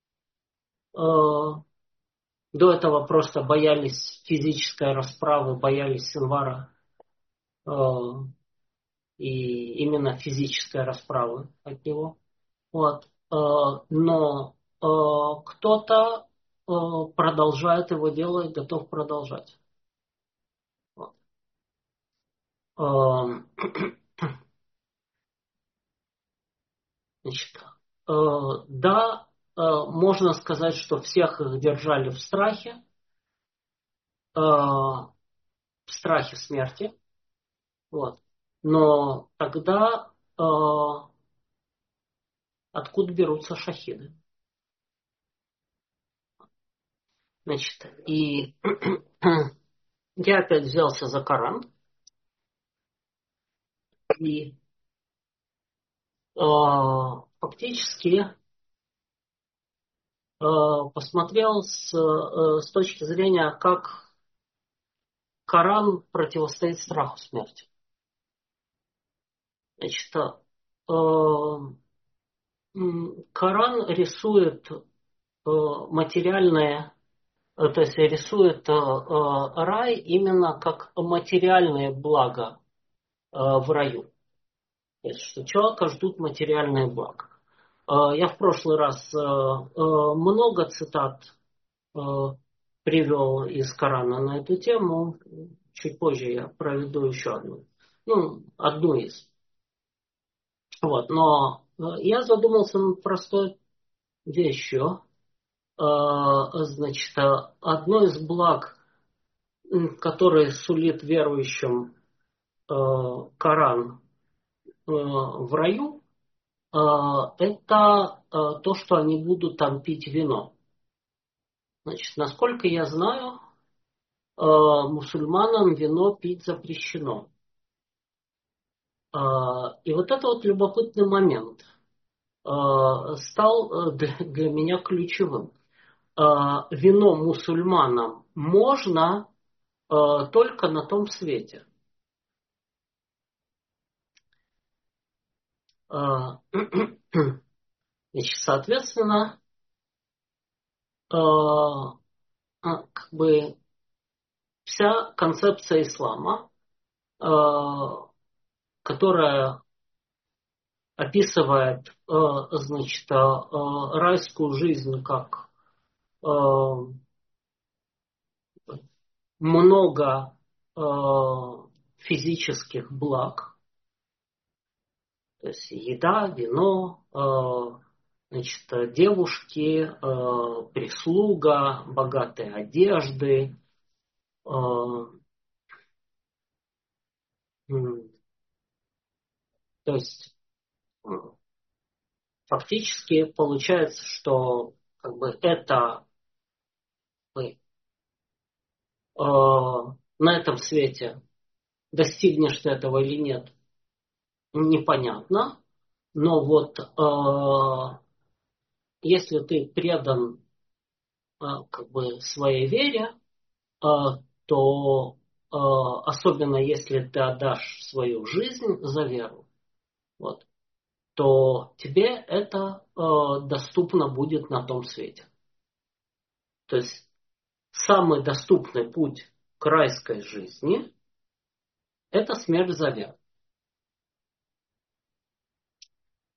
Э, до этого просто боялись физической расправы, боялись Синвара. Э, и именно физической расправы от него. Вот. Э, но э, кто-то э, продолжает его дело и готов продолжать. Вот. Эм, Значит, э, да, э, можно сказать, что всех их держали в страхе, э, в страхе смерти. Вот. Но тогда э, откуда берутся шахиды? Значит, и я опять взялся за Коран и э, фактически э, посмотрел с, э, с точки зрения, как Коран противостоит страху смерти. Значит, э, Коран рисует э, материальное, э, то есть рисует э, э, рай именно как материальное благо э, в раю. То есть, что человека ждут материальные блага. Э, Я в прошлый раз э, э, много цитат э, привел из Корана на эту тему. Чуть позже я проведу еще одну. Ну, одну из. Вот. Но э, я задумался над простой вещью. Э, Значит, э, одно из благ, м, которое сулит верующим э, Коран э, в раю, э, это э, то, что они будут там пить вино. Значит, насколько я знаю, э, мусульманам вино пить запрещено. Э, И вот это вот любопытный момент э, стал э, для, для меня ключевым. Э, Вино мусульманам можно э, только на том свете. Э, Значит, соответственно, э, а, как бы вся концепция ислама, э, которая описывает, э, значит, э, э, райскую жизнь как э, много э, физических благ, то есть еда, вино, э, значит, девушки, э, прислуга, богатые одежды, э, м, то есть э, фактически получается, что как бы это вы э, на этом свете достигнешь ты этого или нет, непонятно. Но вот э, если ты предан э, как бы своей вере, э, то э, особенно если ты отдашь свою жизнь за веру, вот, то тебе это э, доступно будет на том свете. То есть самый доступный путь к райской жизни – это смерть за веру.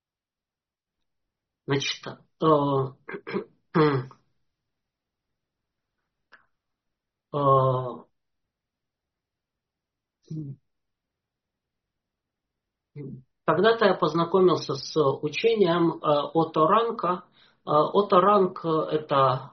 Значит, э, Э, Когда-то я познакомился с учением э, Отто Ранка. Э, Отто Ранк– это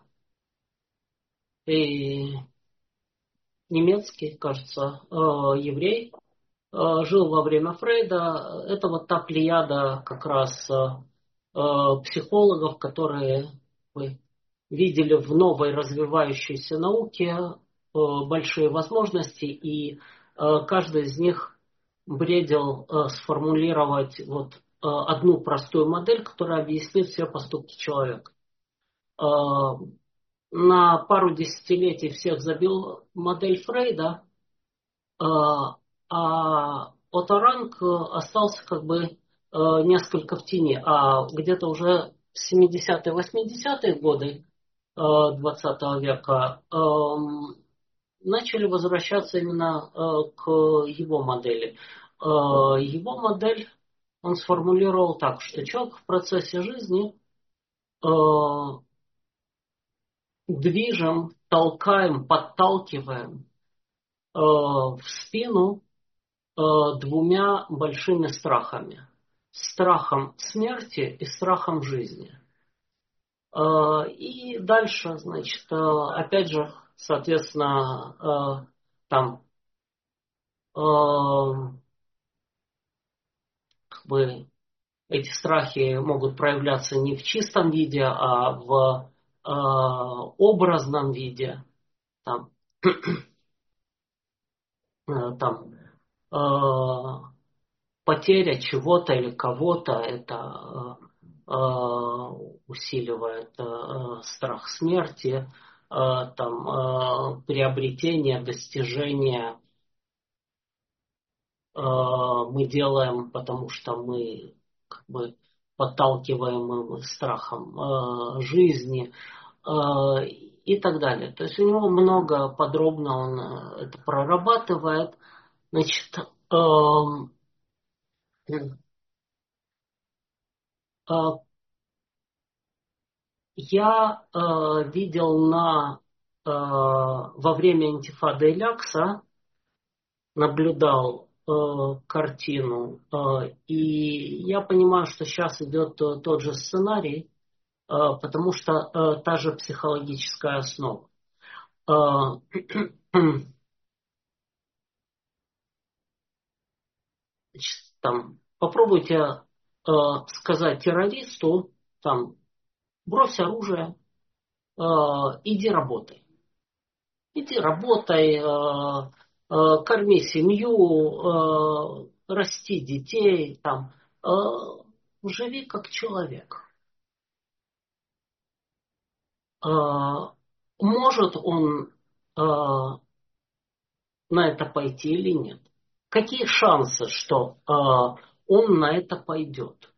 и немецкий, кажется, э, еврей, э, жил во время Фрейда. Это вот та плеяда как раз э, э, психологов, которые вы видели в новой развивающейся науке э, большие возможности, и э, каждый из них бредил э, сформулировать вот э, одну простую модель, которая объяснит все поступки человека. Э, на пару десятилетий всех забил модель Фрейда, а а Отто Ранг остался как бы э, несколько в тени, а где-то уже в семидесятые восьмидесятые годы э, двадцатого века эм, начали возвращаться именно э, к его модели. Э, Его модель он сформулировал так, что человек в процессе жизни э, движем, толкаем, подталкиваем э, в спину э, двумя большими страхами. Страхом смерти и страхом жизни. Э, и дальше, значит, э, опять же, соответственно, э, там э, как бы эти страхи могут проявляться не в чистом виде, а в э, образном виде. Там, э, там э, потеря чего-то или кого-то, это э, э, усиливает э, страх смерти, э, там, э, приобретение, достижение э, мы делаем, потому что мы как бы подталкиваем страхом э, жизни э, и так далее. То есть у него много подробно он э, это прорабатывает. Значит, эм, э, я э, видел на, э, во время интифады Элякса, наблюдал э, картину, э, и я понимаю, что сейчас идет э, тот же сценарий, э, потому что э, та же психологическая основа. Э, значит, там, попробуйте э, сказать террористу, там, брось оружие, э, иди работай. Иди работай, э, э, корми семью, э, расти детей, там, э, живи как человек. Э, Может он э, на это пойти или нет? Какие шансы, что э, он на это пойдет?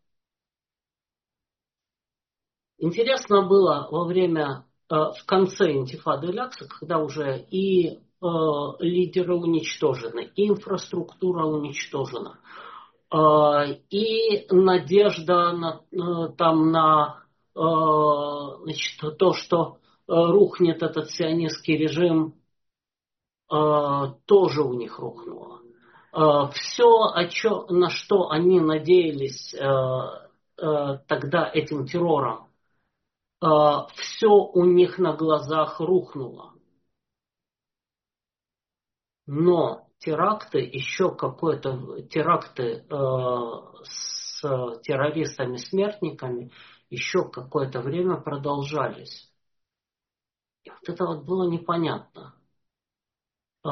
Интересно было во время, э, в конце интифады Лякса, когда уже и э, лидеры уничтожены, и инфраструктура уничтожена, э, и надежда на, э, там, на э, значит, то, что э, рухнет этот сионистский режим, э, тоже у них рухнуло. Э, все, о чё, на что они надеялись э, э, тогда этим террором, все у них на глазах рухнуло. Но теракты, еще какое-то теракты э, с террористами-смертниками еще какое-то время продолжались. И вот это вот было непонятно. Э,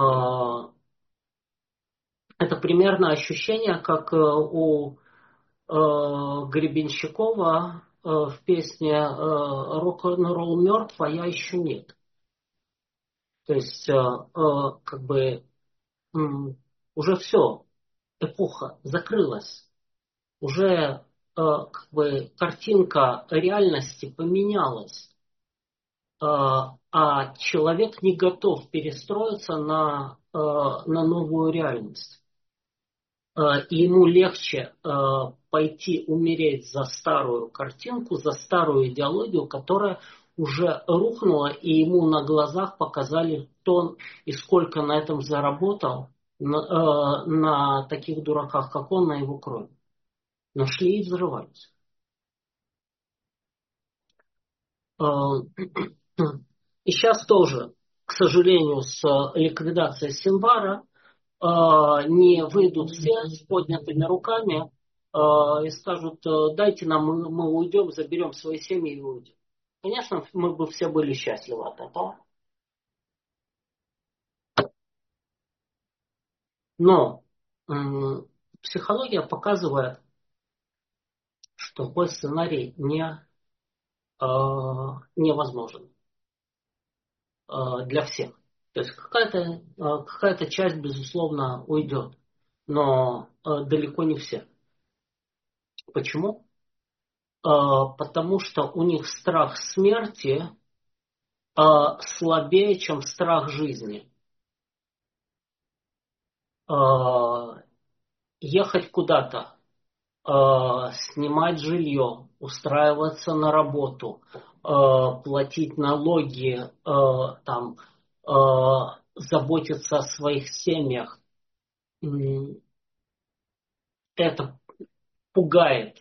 это примерно ощущение, как э, у э, Гребенщикова э, в песне э, «Рок-н-ролл мертв, а я еще нет». То есть, э, э, как бы м, уже все, эпоха закрылась. Уже э, как бы картинка реальности поменялась. Э, а человек не готов перестроиться на, э, на новую реальность. Э, и ему легче э, пойти умереть за старую картинку, за старую идеологию, которая уже рухнуло, и ему на глазах показали, кто он и сколько на этом заработал, на, э, на таких дураках, как он, на его крови. Нашли и взрывались. Э, и сейчас тоже, к сожалению, с ликвидацией Синвара э, не выйдут все с поднятыми руками э, и скажут, э, дайте нам, мы, мы уйдем, заберем свои семьи и уйдем. Конечно, мы бы все были счастливы от этого. Но м, психология показывает, что такой сценарий не, э, невозможен э, для всех. То есть какая-то э, какая-то часть, безусловно, уйдет, но э, далеко не все. Почему? Э, потому что у них страх смерти э, слабее, чем страх жизни. Э, ехать куда-то, э, снимать жилье, устраиваться на работу, э, платить налоги, э, там, э, заботиться о своих семьях. М, Это пугает.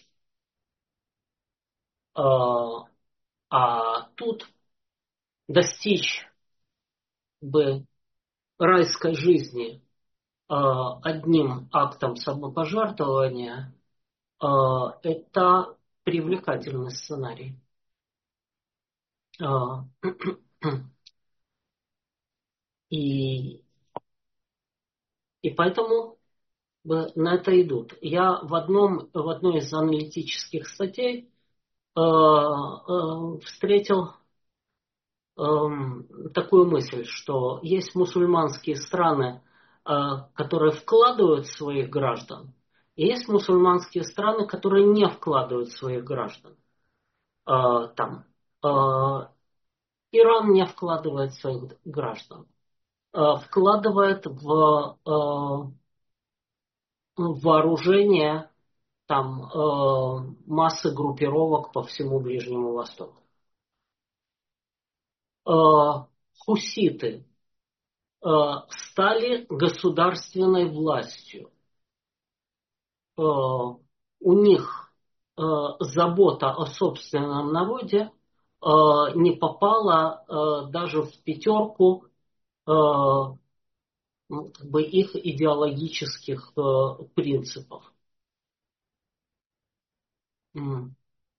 Э, а тут достичь бы райской жизни э, одним актом самопожертвования э, это привлекательный сценарий. Э, и, и поэтому на это идут. Я в, одном, в одной из аналитических статей э, э, встретил э, такую мысль, что есть мусульманские страны, э, которые вкладывают в своих граждан, и есть мусульманские страны, которые не вкладывают в своих граждан. Э, там, э, Иран не вкладывает в своих граждан, э, вкладывает в э, вооружение там э, массы группировок по всему Ближнему Востоку. Э, хуситы э, стали государственной властью. Э, у них э, забота о собственном народе э, не попала э, даже в пятерку э, ну, как бы их идеологических э, принципов. М.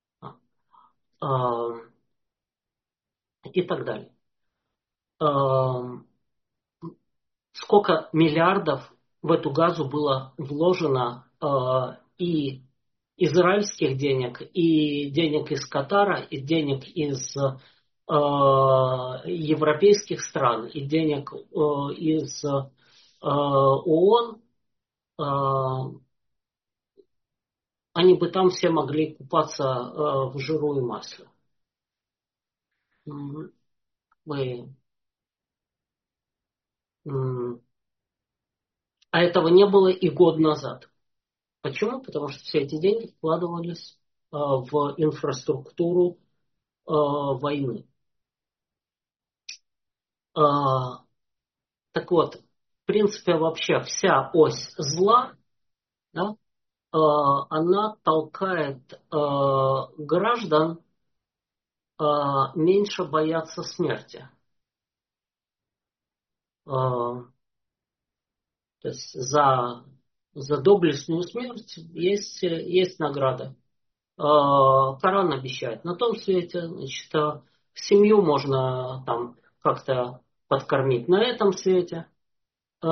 А, и так далее. А, сколько миллиардов в эту газу было вложено э, и израильских денег, и денег из Катара, и денег из э, европейских стран, и денег э, из э, ООН, э, они бы там все могли купаться э, в жиру и масле. М, вы, м, а этого не было и год назад. Почему? Потому что все эти деньги вкладывались э, в инфраструктуру э, войны. Э, так вот, в принципе, вообще вся ось зла, да, э, она толкает э, граждан э, меньше бояться смерти. Э, то есть за, за доблестную смерть есть, есть награда. Э, Коран обещает на том свете, значит, э, семью можно там как-то подкормить на этом свете. Э,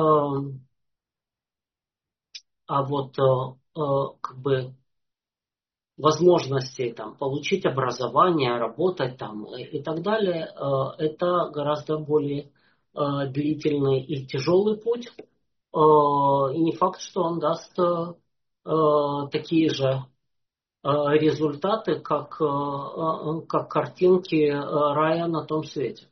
а вот э, э, как бы возможностей там, получить образование, работать там и, и так далее, э, это гораздо более э, длительный и тяжелый путь. Э, и не факт, что он даст э, э, такие же э, результаты, как, э, э, как картинки э, рая на том свете.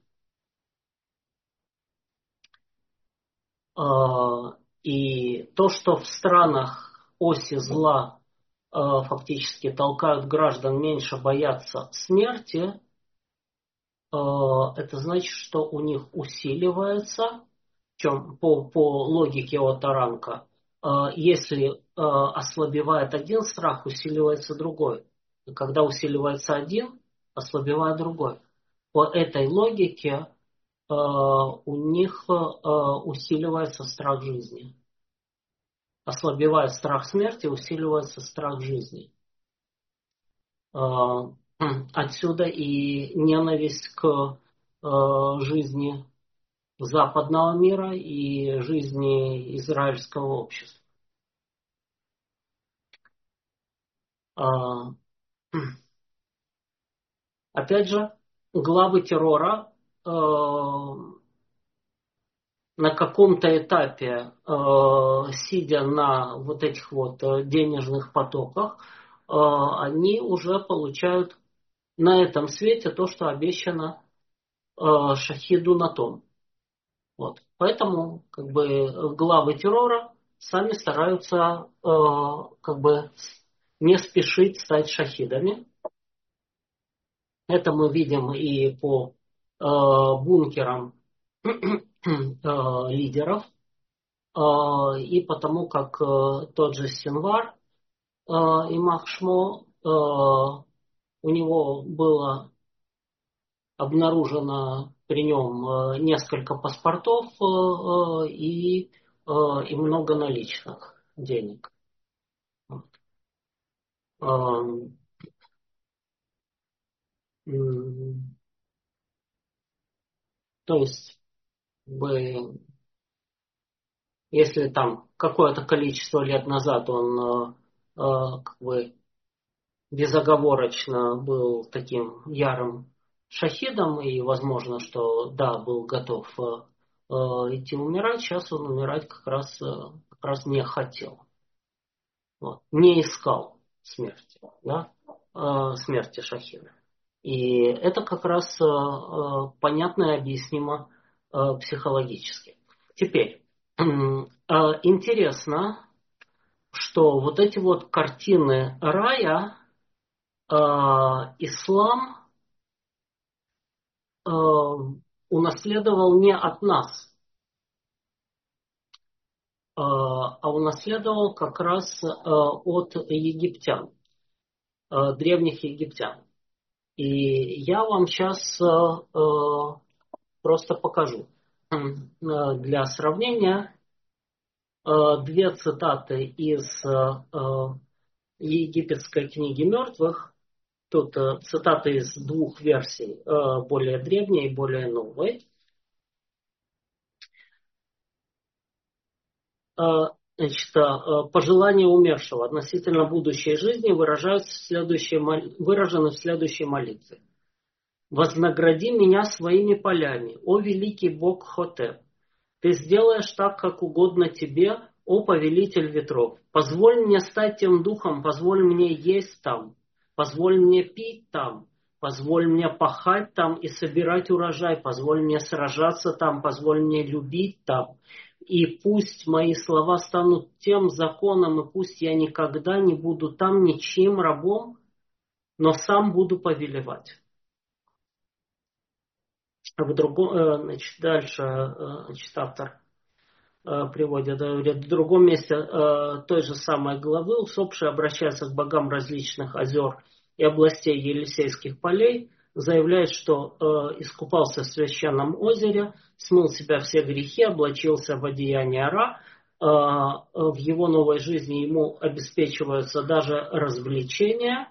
Э, и то, что в странах оси зла фактически толкают граждан меньше бояться смерти, это значит, что у них усиливается, в чем по, по логике от Таранка, если ослабевает один страх, усиливается другой. И когда усиливается один, ослабевает другой. По этой логике у них усиливается страх жизни. Ослабевает страх смерти, усиливается страх жизни. Отсюда и ненависть к жизни западного мира и жизни израильского общества. Опять же, главы террора на каком-то этапе, сидя на вот этих вот денежных потоках, они уже получают на этом свете то, что обещано шахиду на том. Вот. Поэтому как бы главы террора сами стараются как бы не спешить стать шахидами. Это мы видим и по бункерам лидеров, и потому как тот же Синвар и Махшмо, у него было обнаружено при нем несколько паспортов и, и много наличных денег. То есть, если там какое-то количество лет назад он как бы безоговорочно был таким ярым шахидом и, возможно, что да, был готов э, идти умирать, сейчас он умирать как раз, как раз не хотел. Вот. Не искал смерти, да? э, смерти шахида. И это как раз э, понятно и объяснимо э, психологически. Теперь, э, интересно, что вот эти вот картины рая, э, ислам э, унаследовал не от нас, э, а унаследовал как раз э, от египтян, э, древних египтян. И я вам сейчас э, э, просто покажу. Э, для сравнения э, две цитаты из э, египетской книги мертвых. Тут э, цитаты из двух версий, э, более древней и более новой. Значит, пожелания умершего относительно будущей жизни выражаются в следующей, выражены в следующей молитве. «Вознагради меня своими полями, о великий Бог Хотеп! Ты сделаешь так, как угодно тебе, о повелитель ветров! Позволь мне стать тем духом, позволь мне есть там, позволь мне пить там, позволь мне пахать там и собирать урожай, позволь мне сражаться там, позволь мне любить там. И пусть мои слова станут тем законом, и пусть я никогда не буду там ничьим рабом, но сам буду повелевать». В другом, значит, дальше значит, автор приводит, говорит, в другом месте той же самой главы усопший обращается к богам различных озер и областей Елисейских полей, заявляет, что искупался в священном озере, смыл с себя все грехи, облачился в одеяние Ра, в его новой жизни ему обеспечиваются даже развлечения.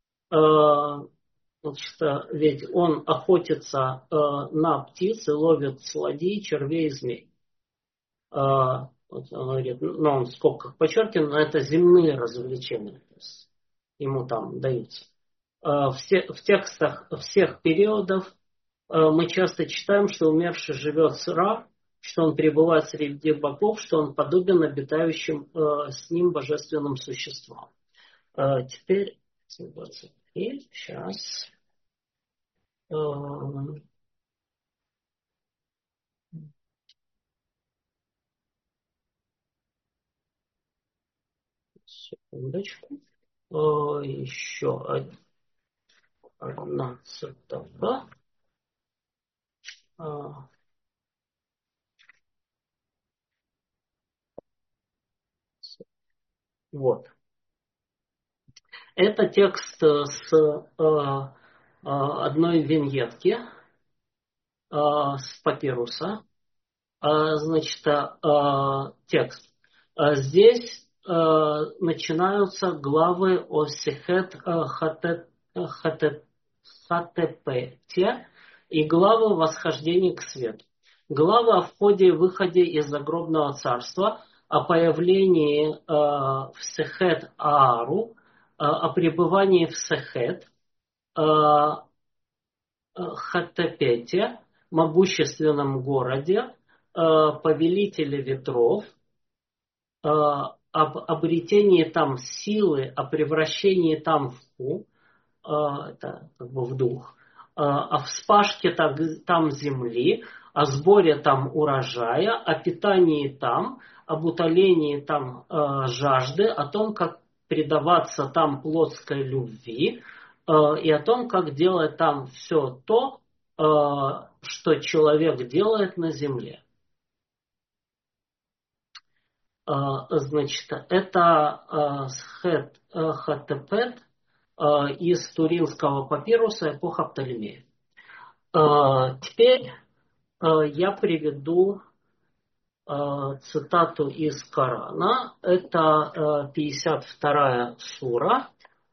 Значит, ведь он охотится э, на птиц и ловит сладей, червей и змей. Э, вот он говорит, ну, он в скобках подчеркивает, но это земные развлечения. То есть ему там даются. Э, в, те, в текстах всех периодов э, мы часто читаем, что умерший живет с Ра, что он пребывает среди богов, что он подобен обитающим э, с ним божественным существам. Э, теперь, сейчас... Секундочку. Еще одна цитата. А, Вот. Это текст э, с э, э, одной виньетки э, с папируса. А, значит, а, текст. А здесь а, начинаются главы о Сихет а, Хатет, Хатет, Хатепете и главы восхождения к свету. Главы о входе и выходе из загробного царства, о появлении а, в Сехет Аару, а, о пребывании в Сехет, а, Хаттепете, могущественном городе, э, повелителе ветров, э, об обретении там силы, о превращении там в ху, э, это как бы в дух, э, о вспашке там, там земли, о сборе там урожая, о питании там, об утолении там э, жажды, о том, как предаваться там плотской любви, э, и о том, как делать там все то, э, что человек делает на земле. Э, Значит, это э, Хаттепет э, из Туринского папируса эпоха Птолемея. Э, Теперь э, я приведу э, цитату из Корана. Это э, пятьдесят вторая сура.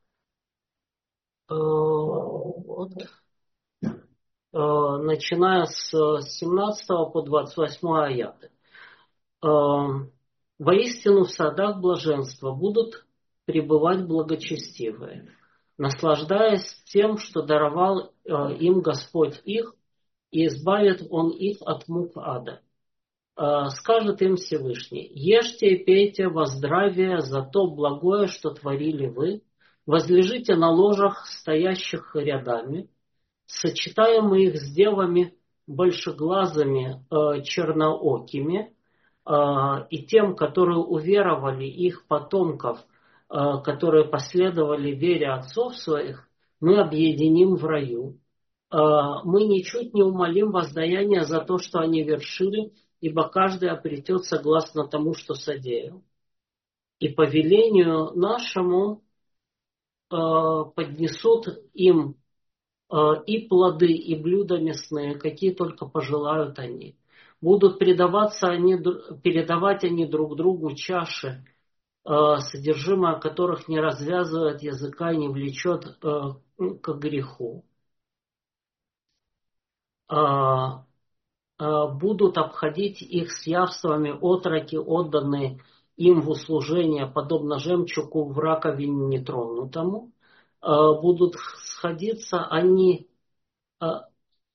Э, Вот. Э, Начиная с семнадцатого по двадцать восьмой аяты. Э, Воистину в садах блаженства будут пребывать благочестивые, наслаждаясь тем, что даровал э, им Господь их, и избавит Он их от мук ада. Э, Скажет им Всевышний: ешьте и пейте во здравие за то благое, что творили вы, возлежите на ложах, стоящих рядами, сочетаемые их с девами большеглазыми, э, черноокими, э, и тем, которые уверовали, их потомков, э, которые последовали вере отцов своих, мы объединим в раю. Э, мы ничуть не умолим воздаяние за то, что они вершили, ибо каждый обретет согласно тому, что содеял. И по велению нашему э, поднесут им э, и плоды, и блюда мясные, какие только пожелают они. Будут предаваться они, передавать они друг другу чаши, э, содержимое которых не развязывает языка и не влечет э, к греху. А, а, Будут обходить их с явствами отроки, отданные им в услужение, подобно жемчугу в раковине нетронутому. А, Будут сходиться они а,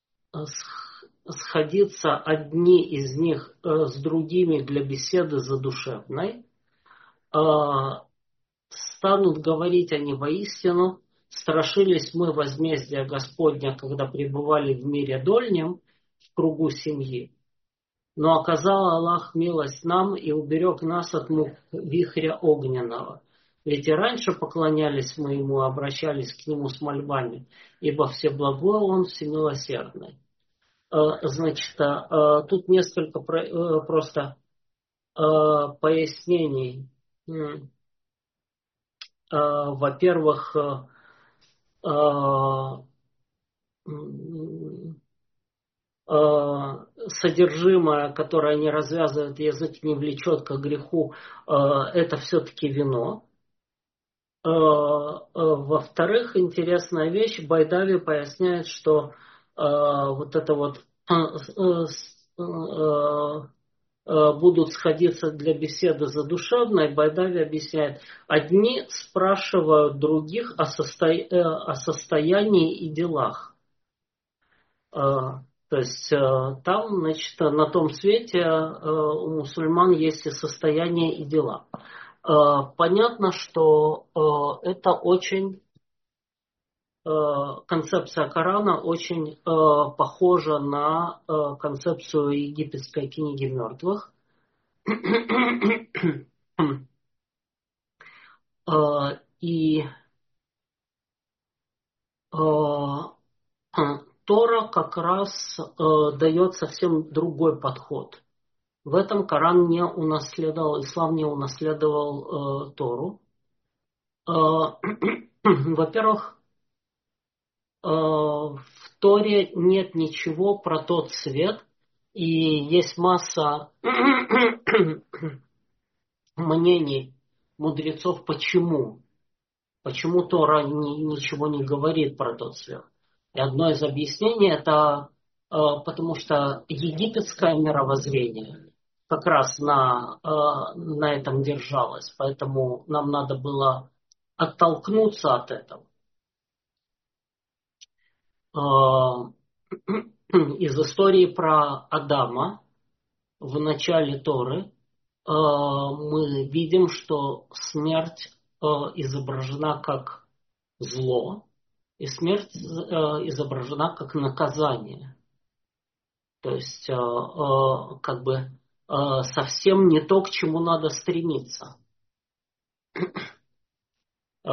сходиться одни из них э, с другими для беседы задушевной, э, станут говорить они воистину: страшились мы возмездия Господня, когда пребывали в мире дольнем, в кругу семьи. Но оказал Аллах милость нам и уберег нас от мук вихря огненного. Ведь и раньше поклонялись мы Ему, обращались к Нему с мольбами, ибо всеблагой Он, всемилосердный. Значит, тут несколько просто пояснений. Во-первых, содержимое, которое не развязывает язык, не влечет к греху, это все-таки вино. Во-вторых, интересная вещь, Байдави поясняет, что вот это вот будут сходиться для беседы задушевной, Байдави объясняет: одни спрашивают других о, состо... о состоянии и делах. То есть там, значит, на том свете у мусульман есть и состояние, и дела. Понятно, что это очень, концепция Корана очень похожа на концепцию египетской книги мертвых. И Тора как раз э, дает совсем другой подход. В этом Коран не унаследовал, ислам не унаследовал э, Тору. Э, во-первых, э, в Торе нет ничего про тот свет, и есть масса мнений мудрецов, почему. Почему Тора ни, ничего не говорит про тот свет. И одно из объяснений это э, потому что египетское мировоззрение как раз на, э, на этом держалось. Поэтому нам надо было оттолкнуться от этого. Э, из истории про Адама в начале Торы э, мы видим, что смерть э, изображена как зло, и смерть э, изображена как наказание. То есть э, э, как бы э, совсем не то, к чему надо стремиться. Э,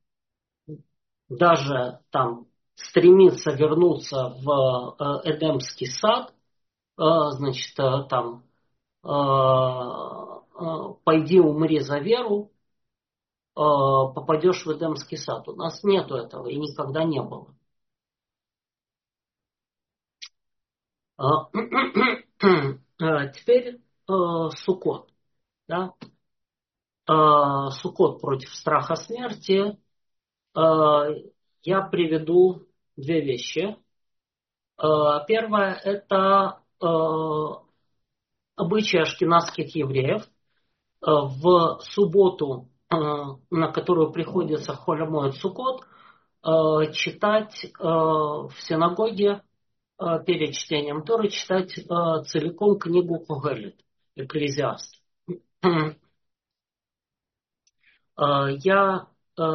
даже там стремиться вернуться в э, Эдемский сад, э, значит, э, там э, э, пойди умри за веру, э, попадешь в Эдемский сад. У нас нету этого и никогда не было. Теперь Суккот. Да? Суккот против страха смерти. Я приведу две вещи. Первое – это обычаи ашкеназских евреев. В субботу, на которую приходится Холь ха-Моэд Суккот, читать в синагоге перед чтением Торы, читать целиком книгу Когелет, Экклезиаст. Я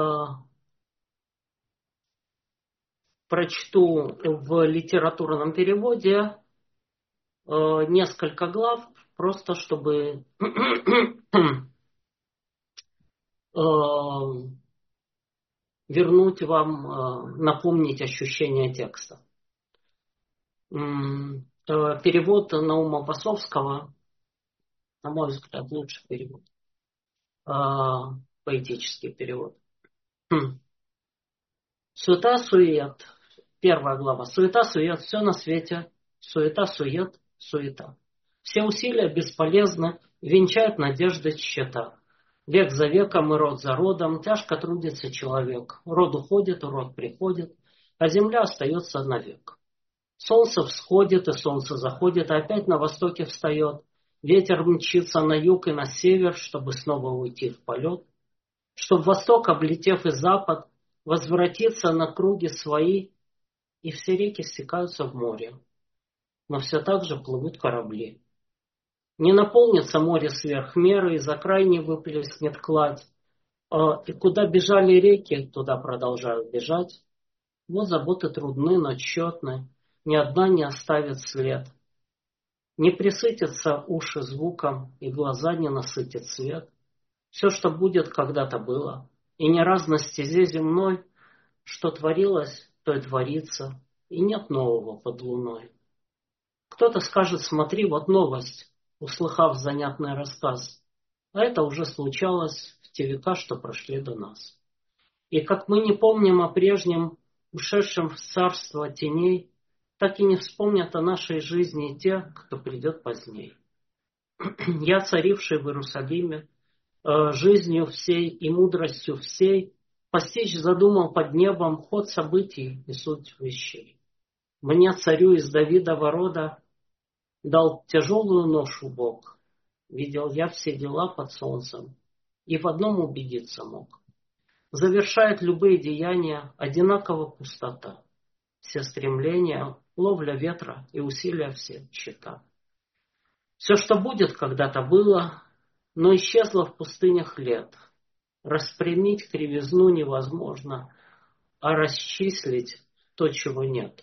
прочту в литературном переводе несколько глав, просто чтобы вернуть вам, напомнить ощущение текста. Перевод Наума Басовского, на мой взгляд, лучший перевод. Поэтический перевод. Суета-сует. Первая глава. Суета-сует. Все на свете. Суета-сует. Суета. Все усилия бесполезны. Венчают надежды тщета. Век за веком и род за родом. Тяжко трудится человек. Род уходит, род приходит. А земля остается навек. Солнце всходит и солнце заходит. А опять на востоке встает. Ветер мчится на юг и на север, чтобы снова уйти в полет. Чтоб восток, облетев и запад, возвратиться на круги свои, и все реки стекаются в море. Но все так же плывут корабли. Не наполнится море сверх меры, и за край не выплеснет кладь. И куда бежали реки, туда продолжают бежать. Вот заботы трудны, но тщетны, ни одна не оставит след. Не присытятся уши звуком, и глаза не насытит свет. Все, что будет, когда-то было, и не раз на стезе земной, что творилось, то и творится, и нет нового под луной. Кто-то скажет: смотри, вот новость, услыхав занятный рассказ, а это уже случалось в те века, что прошли до нас. И как мы не помним о прежнем, ушедшем в царство теней, так и не вспомнят о нашей жизни те, кто придет поздней. Я, царивший в Иерусалиме, жизнью всей и мудростью всей, постичь задумал под небом ход событий и суть вещей. Мне, царю из Давидова рода, дал тяжелую ношу Бог. Видел я все дела под солнцем, и в одном убедиться мог. Завершает любые деяния одинаково пустота. Все стремления, ловля ветра и усилия все тщета. Все, что будет, когда-то было, но исчезло в пустынях лет. Распрямить кривизну невозможно, а расчислить то, чего нет.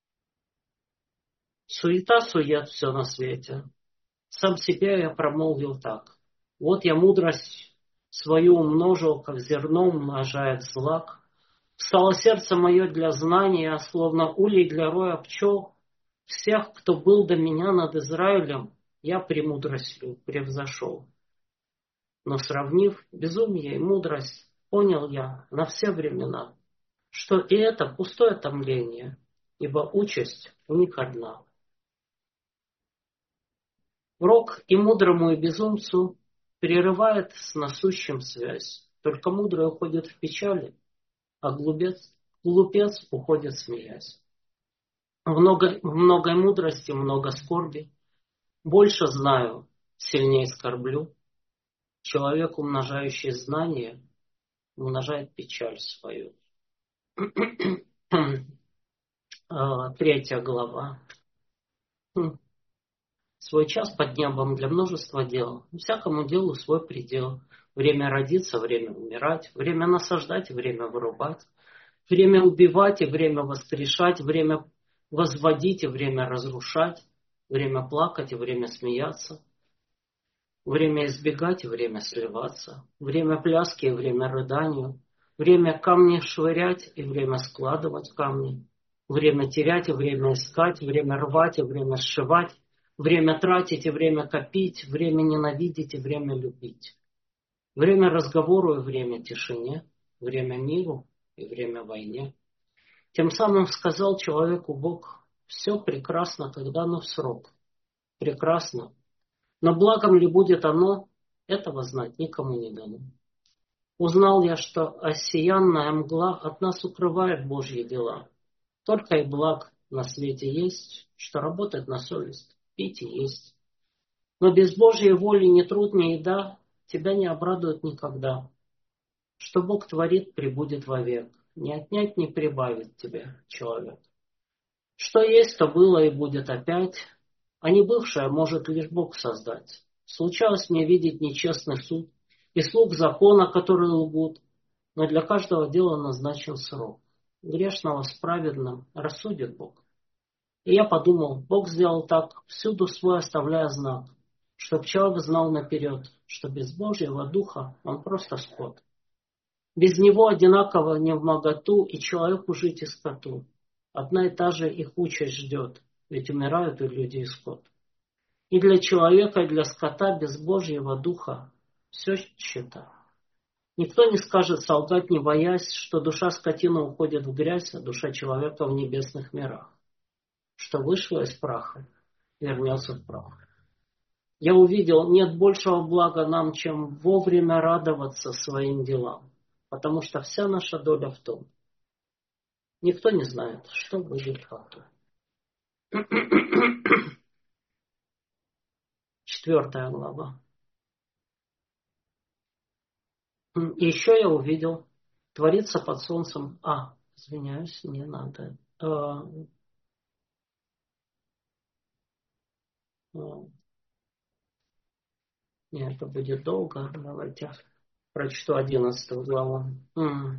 Суета-сует все на свете. Сам себя я промолвил так. Вот я мудрость свою умножил, как зерно умножает злак. Стало сердце мое для знания, словно улей для роя пчел. Всех, кто был до меня над Израилем, я премудростью превзошел. Но сравнив безумие и мудрость, понял я на все времена, что и это пустое томление, ибо участь у них одна. Рок и мудрому и безумцу прерывает с насущим связь. Только мудрый уходит в печали, а глупец, глупец уходит смеясь. В много, в многой мудрости много скорби. Больше знаю, сильнее скорблю. Человек, умножающий знания, умножает печаль свою. Третья глава. Свой час под небом для множества дел. Всякому делу свой предел. Время родиться, время умирать. Время насаждать, время вырубать. Время убивать и время воскрешать. Время возводить и время разрушать. Время плакать и время смеяться. Время избегать и время сливаться. Время пляски и время рыданию. Время камни швырять и время складывать камни. Время терять и время искать. Время рвать и время сшивать. Время тратить и время копить. Время ненавидеть и время любить. Время разговору и время тишине. Время миру и время войне. Тем самым сказал человеку Бог: все прекрасно, когда оно в срок. Прекрасно. Но благом ли будет оно, этого знать никому не дано. Узнал я, что осиянная мгла от нас укрывает Божьи дела. Только и благ на свете есть, что работает на совесть, пить и есть. Но без Божьей воли ни труд, ни еда тебя не обрадует никогда. Что Бог творит, пребудет вовек. Не отнять, не прибавит тебе человек. Что есть, то было и будет опять, а не бывшее может лишь Бог создать. Случалось мне видеть нечестный суд и слуг закона, которые лгут, но для каждого дела назначен срок. Грешного с праведным рассудит Бог. И я подумал, Бог сделал так, всюду свой оставляя знак, чтоб человек знал наперед, что без Божьего духа он просто скот. Без него одинаково не в моготу и человеку жить и скоту. Одна и та же их участь ждет, ведь умирают и люди, и скот. И для человека, и для скота без Божьего духа все счета. Никто не скажет солгать, не боясь, что душа скотина уходит в грязь, а душа человека в небесных мирах. Что вышло из праха, вернется в прах. Я увидел, нет большего блага нам, чем вовремя радоваться своим делам, потому что вся наша доля в том. Никто не знает, что будет потом. Четвертая глава. И еще я увидел, творится под солнцем... А, извиняюсь, не надо. А, а, нет, это будет долго. Давайте прочту одиннадцатую главу. М.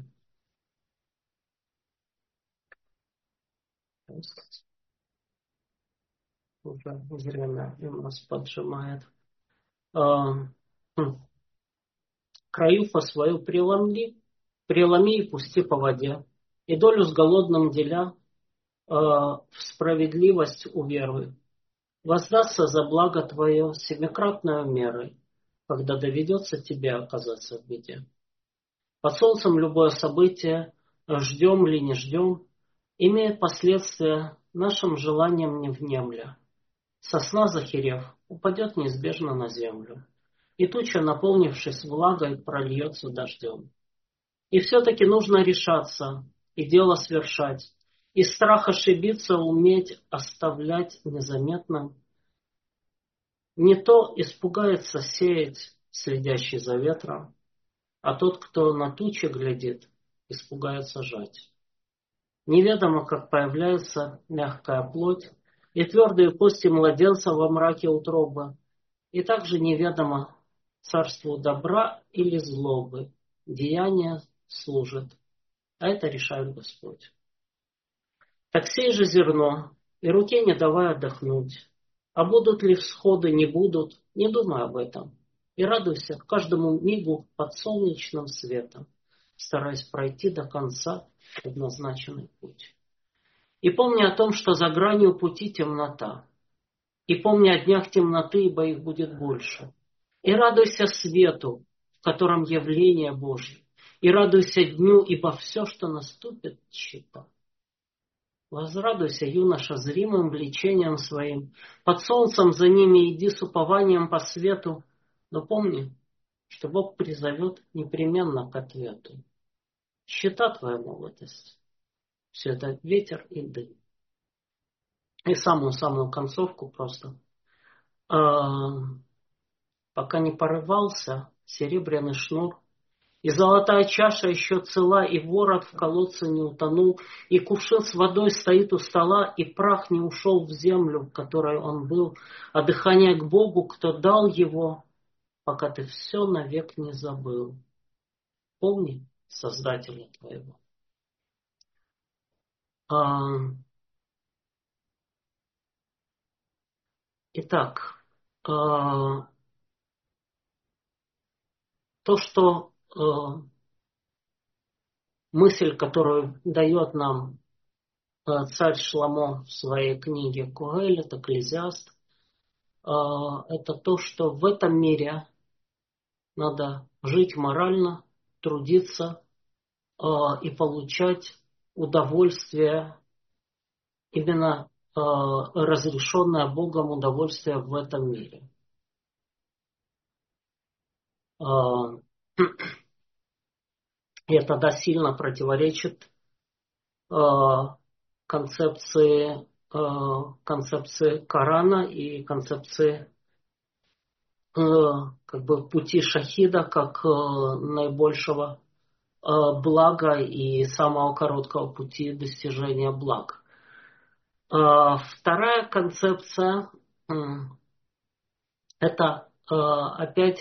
Уже время у нас поджимает. А, хм. Краюфа свою преломли, преломи и пусти по воде, и долю с голодным деля э, в справедливость уверуй. Воздастся за благо твое семикратную мерой, когда доведется тебе оказаться в беде. Под солнцем любое событие, ждем ли не ждем, имеет последствия нашим желаниям не внемля. Сосна, захерев, упадет неизбежно на землю, и туча, наполнившись влагой, прольется дождем. И все-таки нужно решаться и дело свершать, и страх ошибиться уметь оставлять незаметным. Не то испугается сеять, следящий за ветром, а тот, кто на тучи глядит, испугается жать. Неведомо, как появляется мягкая плоть и твердые кости младенца во мраке утробы, и также неведомо царству добра или злобы деяние служит, а это решает Господь. Так сей же зерно, и руке не давай отдохнуть, а будут ли всходы, не будут, не думай об этом, и радуйся каждому мигу под солнечным светом. стараясь пройти до конца предназначенный путь. И помни о том, что за гранью пути темнота. И помни о днях темноты, ибо их будет больше. И радуйся свету, в котором явление Божье. И радуйся дню, ибо все, что наступит, тщета. Возрадуйся, юноша, зримым влечением своим. Под солнцем за ними иди с упованием по свету. Но помни, что Бог призовет непременно к ответу. Счета твоя молодость. Все это ветер и дым. И самую-самую концовку просто. А, пока не порывался серебряный шнур, и золотая чаша еще цела, и ворот в колодце не утонул, и кувшин с водой стоит у стола, и прах не ушел в землю, в которой он был, а дыхание к Богу, кто дал его, пока ты все навек не забыл. Помни Создателя твоего. А, итак, а, то, что а, мысль, которую дает нам царь Шломо в своей книге Куэлет, Экклезиаст, это то, что в этом мире надо жить морально, трудиться и получать удовольствие, именно разрешенное Богом удовольствие в этом мире. И это да, сильно противоречит концепции, концепции Корана и концепции как бы пути шахида как наибольшего блага и самого короткого пути достижения благ. Вторая концепция – это опять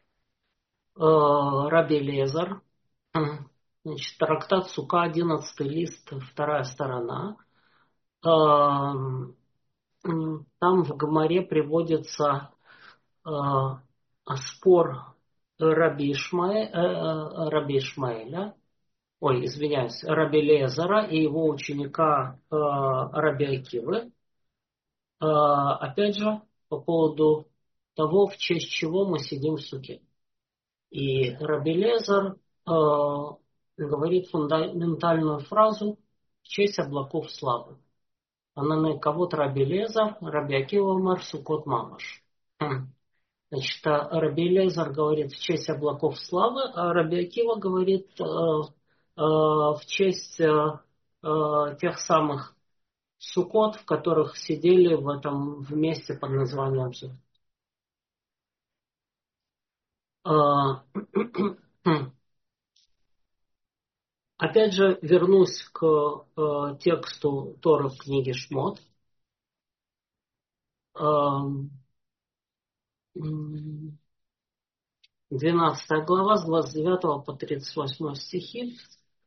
Раби Элиэзер. Значит, трактат Сука, одиннадцатый лист, вторая сторона. Там в Гемаре приводится спор Раби, Ишмаэ, Раби Ишмаэля, ой, извиняюсь, Раби Элиэзера и его ученика Раби Акивы. Опять же, по поводу того, в честь чего мы сидим в суке. И Раби Элиэзер говорит фундаментальную фразу в честь облаков славы. Она на кого-то Раби Элиэзер, Раби Акива Мар, Сукот Мамаш. Значит, Раби Элиэзер говорит в честь облаков славы, а Раби Акива говорит э, э, в честь э, э, тех самых сукот, в которых сидели в этом в месте под названием Сукот. Опять же, вернусь к э, тексту Торы в книге Шмот. двенадцатая глава, с двадцать девятого по тридцать восьмой стихи.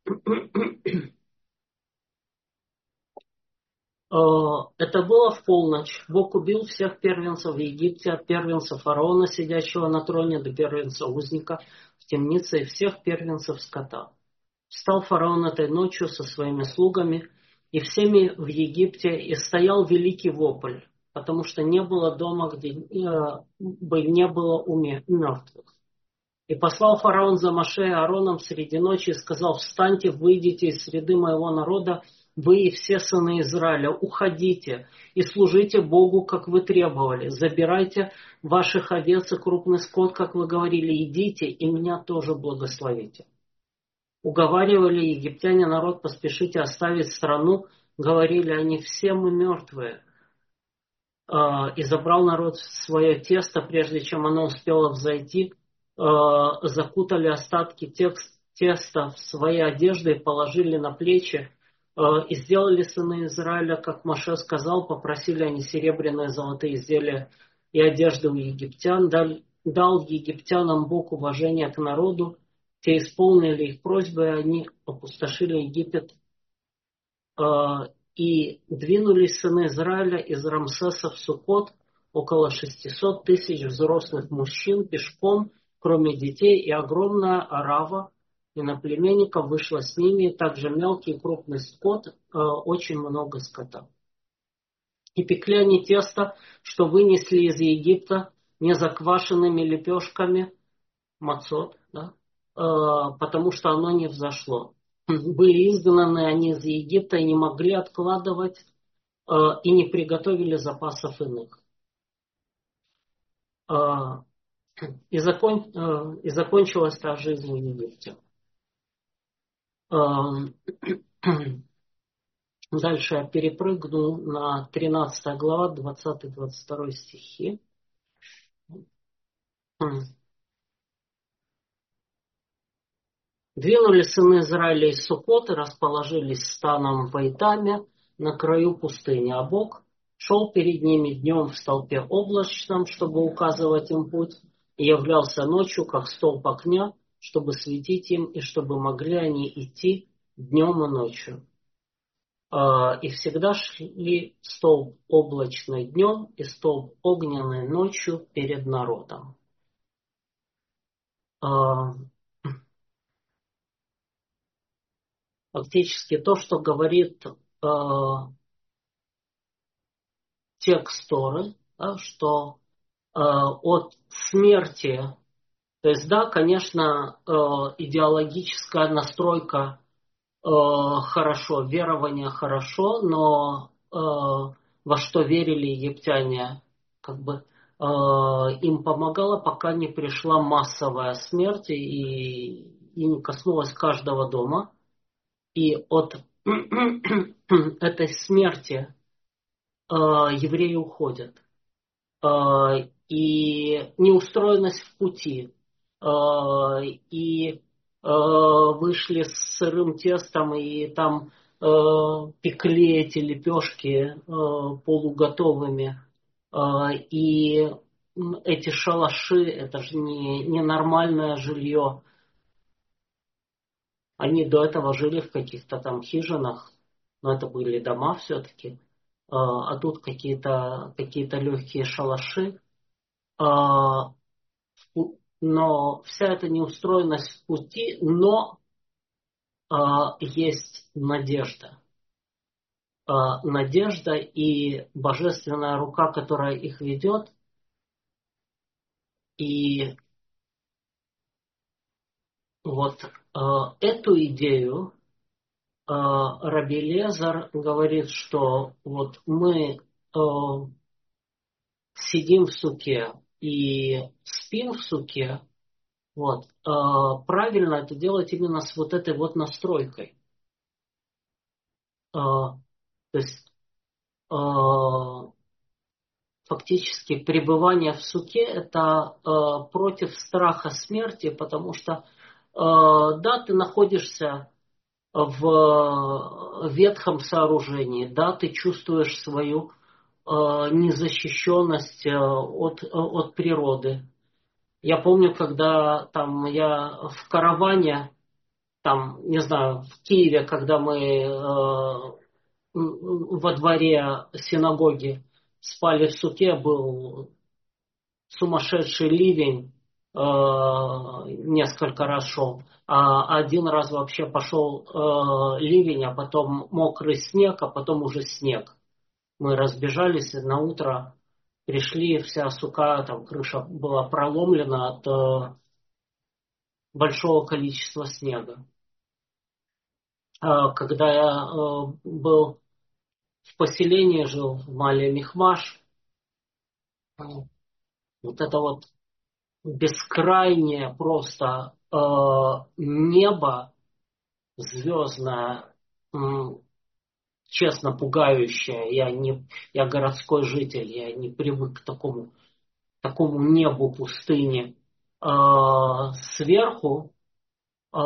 Это было в полночь. Бог убил всех первенцев в Египте, от первенца фараона, сидящего на троне, до первенца узника в темнице, и всех первенцев скота. Встал фараон этой ночью со своими слугами и всеми в Египте, и стоял великий вопль, потому что не было дома, где бы не было у мертвых. И послал фараон за Моше и Аароном среди ночи и сказал: «Встаньте, выйдите из среды моего народа, вы и все сыны Израиля, уходите и служите Богу, как вы требовали. Забирайте ваших овец и крупный скот, как вы говорили, идите, и меня тоже благословите». Уговаривали египтяне народ: «Поспешите оставить страну». Говорили они: «Все мы мертвые». И забрал народ свое тесто, прежде чем оно успело взойти. Закутали остатки теста в свои одежды и положили на плечи. И сделали сыны Израиля, как Моше сказал, попросили они серебряные, золотые изделия и одежды у египтян. Дал, дал египтянам Бог уважение к народу. Те исполнили их просьбы, и они опустошили Египет. И двинулись сыны Израиля из Рамсеса в Суккот, около шестисот тысяч взрослых мужчин пешком, кроме детей, и огромная орава иноплеменников, вышла с ними также мелкий и крупный скот, э, очень много скота. И пекли они тесто, что вынесли из Египта, не заквашенными лепешками, мацот, да, э, потому что оно не взошло. Были изгнаны они из Египта и не могли откладывать, э, и не приготовили запасов иных. Э, и, закон, э, и закончилась та жизнь в Египте. Э, Дальше я перепрыгну на тринадцатая глава, двадцатый-двадцать второй стихи. Двинули сыны Израиля из Суккот и расположились станом в Айтаме на краю пустыни, а Бог шел перед ними днем в столпе облачном, чтобы указывать им путь, и являлся ночью, как столб огня, чтобы светить им, и чтобы могли они идти днем и ночью. И всегда шли столб облачный днем и столб огненный ночью перед народом. Фактически то, что говорит текст Торы, да, что э, от смерти, то есть, да, конечно, э, идеологическая настройка э, хорошо, верование хорошо, но э, во что верили египтяне, как бы э, им помогало, пока не пришла массовая смерть и, и не коснулась каждого дома. И от этой смерти э, евреи уходят. Э, и неустроенность в пути, э, и э, вышли с сырым тестом, и там э, пекли эти лепешки э, полуготовыми. Э, и эти шалаши, это же не, не нормальное жилье. Они до этого жили в каких-то там хижинах, но это были дома все-таки. А тут какие-то какие-то легкие шалаши. Но вся эта неустроенность в пути, но есть надежда. Надежда и божественная рука, которая их ведет. И вот эту идею Раби Лезар говорит, что вот мы сидим в суке и спим в суке, вот, правильно это делать именно с вот этой вот настройкой. То есть фактически пребывание в суке это против страха смерти, потому что да, ты находишься в ветхом сооружении, да, ты чувствуешь свою э, незащищенность э, от, от природы. Я помню, когда там я в караване, там, не знаю, в Киеве, когда мы э, во дворе синагоги спали в суке, был сумасшедший ливень, э, несколько раз шел. А один раз вообще пошел э, ливень, а потом мокрый снег, а потом уже снег. Мы разбежались, и на утро пришли, вся сука, там крыша была проломлена от э, большого количества снега. Э, когда я э, был в поселении, жил в Мале Михмаш, э, вот это вот бескрайнее просто э, небо звездное, э, честно пугающее. Я не, я городской житель, я не привык к такому, такому небу пустыни. Э, сверху, э,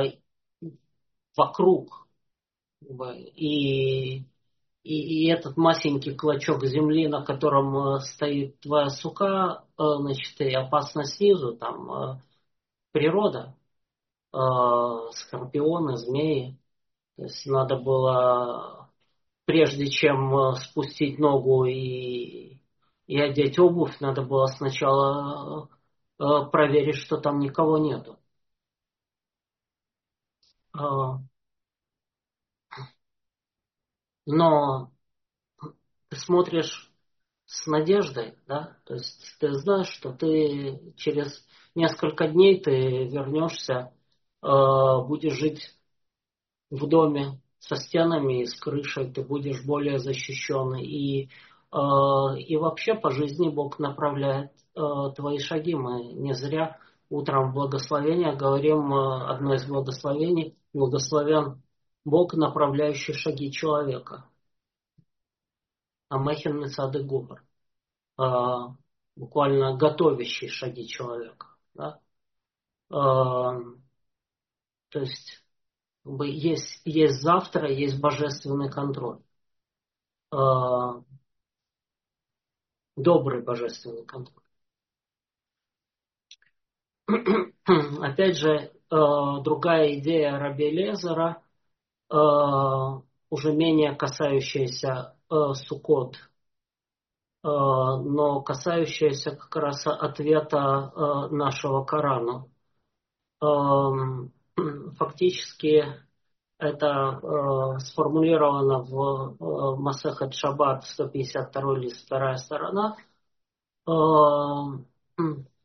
вокруг, и, и, и этот маленький клочок земли, на котором стоит твоя сука, э, значит, и опасно снизу, там э, природа. Скорпионы, змеи. То есть надо было, прежде чем спустить ногу и, и одеть обувь, надо было сначала проверить, что там никого нету. Но ты смотришь с надеждой, да, то есть ты знаешь, что ты через несколько дней ты вернешься, будешь жить в доме со стенами и с крышей, ты будешь более защищенный. И, э, и вообще по жизни Бог направляет э, твои шаги. Мы не зря утром в благословении говорим э, одно из благословений: благословен Бог, направляющий шаги человека. Амехин Мецады Губер. Э, буквально готовящий шаги человека. Да? Э, то есть есть, есть завтра, есть божественный контроль. Добрый божественный контроль. Опять же, другая идея раби Элиэзера, уже менее касающаяся Суккот, но касающаяся как раз ответа нашего Корана. Фактически это э, сформулировано в э, Масехет Шаббат, сто пятьдесят второй лист, вторая сторона. Э,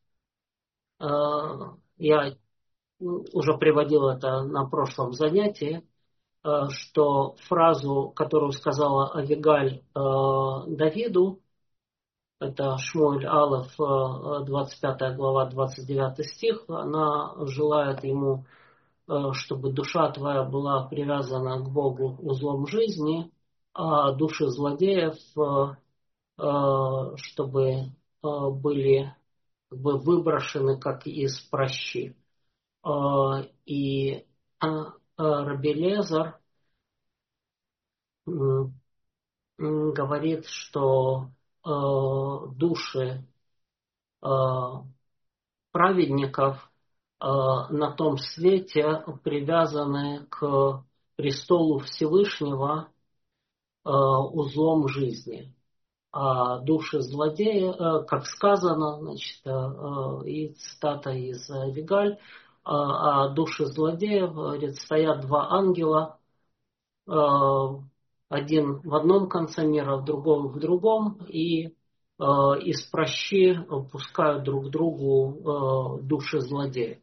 э, я уже приводил это на прошлом занятии, э, что фразу, которую сказала Авигаль э, Давиду, это Шмуэль Алеф, э, двадцать пятая глава, двадцать девятый стих, она желает ему, чтобы душа твоя была привязана к Богу узлом жизни, а души злодеев, чтобы были как бы выброшены, как из пращи. И раби Элиэзер говорит, что души праведников на том свете привязаны к престолу Всевышнего узлом жизни. А души злодея, как сказано, значит, и цитата из Авигаль, а души злодеев, говорит, стоят два ангела, один в одном конце мира, в другом в другом, и из пращи пускают друг другу души злодеев.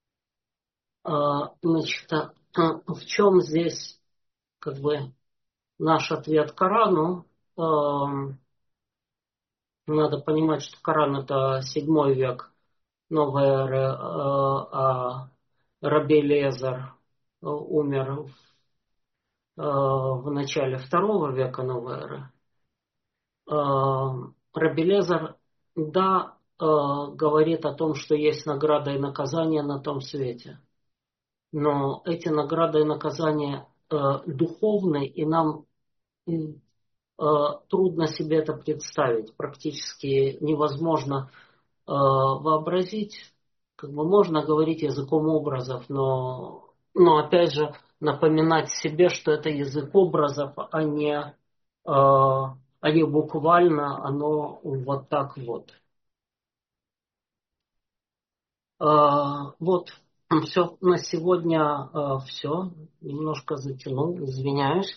Значит, в чем здесь как бы наш ответ Корану? Надо понимать, что Коран это седьмой век новой эры, а раби Элиэзер умер в начале второго века новой эры. Раби Элиэзер, да, говорит о том, что есть награда и наказание на том свете. Но эти награды и наказания духовные, и нам трудно себе это представить. Практически невозможно вообразить. Как бы можно говорить языком образов, но, но опять же напоминать себе, что это язык образов, а не, а не буквально оно вот так вот. Вот, все, на сегодня все. Немножко затянул, извиняюсь.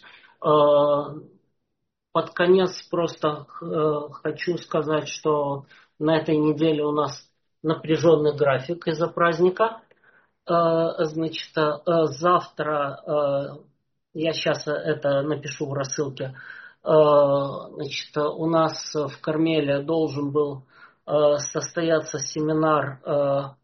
Под конец просто хочу сказать, что на этой неделе у нас напряженный график из-за праздника. Значит, завтра, я сейчас это напишу в рассылке, значит, у нас в Кармеле должен был состояться семинар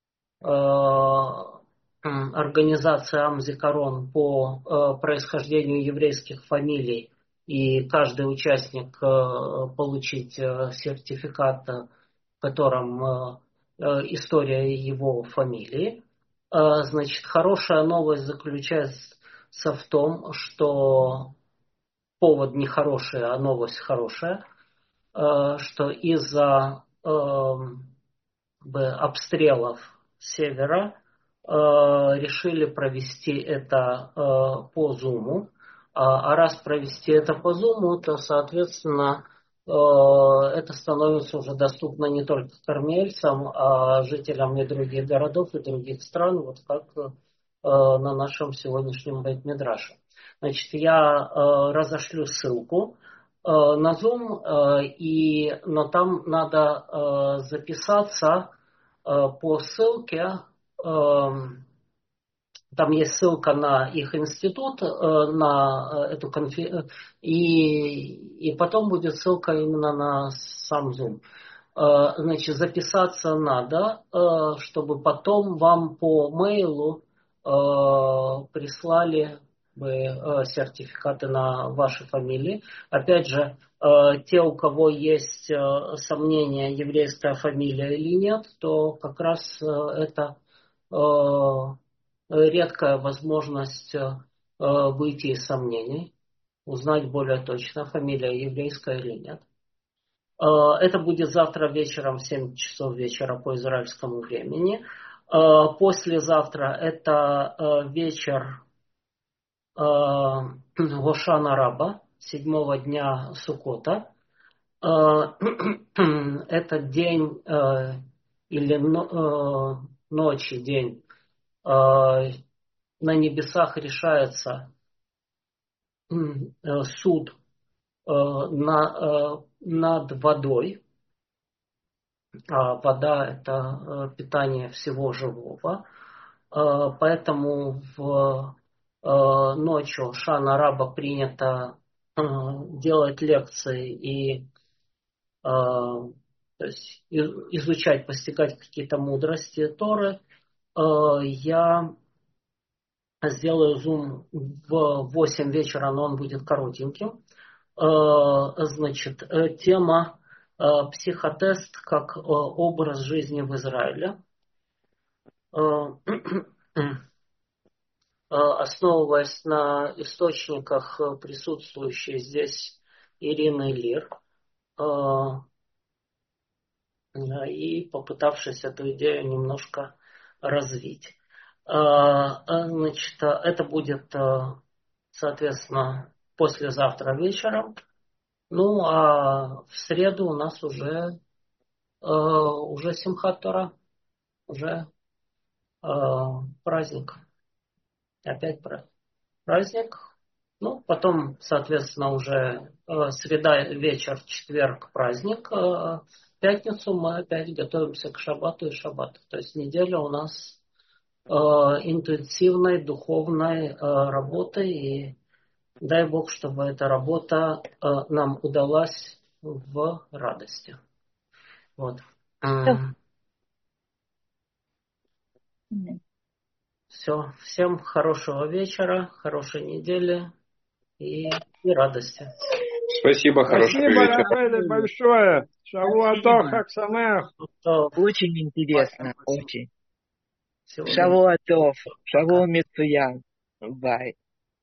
организации Амзикарон по происхождению еврейских фамилий, и каждый участник получить сертификат, в котором история его фамилии. Значит, хорошая новость заключается в том, что повод не хороший, а новость хорошая, что из-за обстрелов севера решили провести это по Зуму. А раз провести это по Зуму, то, соответственно, это становится уже доступно не только кармельцам, а жителям и других городов, и других стран, вот как на нашем сегодняшнем бейт-мидраше. Значит, я разошлю ссылку на Zoom, и, но там надо записаться по ссылке. Там есть ссылка на их институт, на эту конференцию, и, и потом будет ссылка именно на сам Zoom. Значит, записаться надо, чтобы потом вам по мейлу прислали бы сертификаты на ваши фамилии. Опять же, те, у кого есть сомнения, еврейская фамилия или нет, то как раз это редкая возможность выйти из сомнений, узнать более точно, фамилия еврейская или нет. Это будет завтра вечером в семь часов вечера по израильскому времени. Послезавтра это вечер Гошана Раба, седьмого дня Суккота. Этот день или ночи, день на небесах решается суд на, над водой. А вода – это питание всего живого. Поэтому в ночью Шана Раба принято делать лекции и то есть, изучать, постигать какие-то мудрости Торы. Я сделаю зум в восемь вечера, но он будет коротеньким. Значит, тема психотест как образ жизни в Израиле. Основываясь на источниках, присутствующей здесь Ирины Лир, и попытавшись эту идею немножко развить. Значит, это будет, соответственно, послезавтра вечером. Ну, а в среду у нас уже, уже Симхат Тора, уже праздник. Опять праздник. Ну, потом, соответственно, уже среда, вечер, четверг, праздник. В пятницу мы опять готовимся к шаббату и шаббату. То есть неделя у нас интенсивной духовной работы. И дай Бог, чтобы эта работа нам удалась в радости. Вот. Все. Всем хорошего вечера, хорошей недели и, и радости. Спасибо, хорошего Спасибо, вечера. Рабель, большое. Шавуато, Хаг Самеах. Очень интересно, очень. Всего доброго. Шавуатов, Шаву Мицуян. Бай.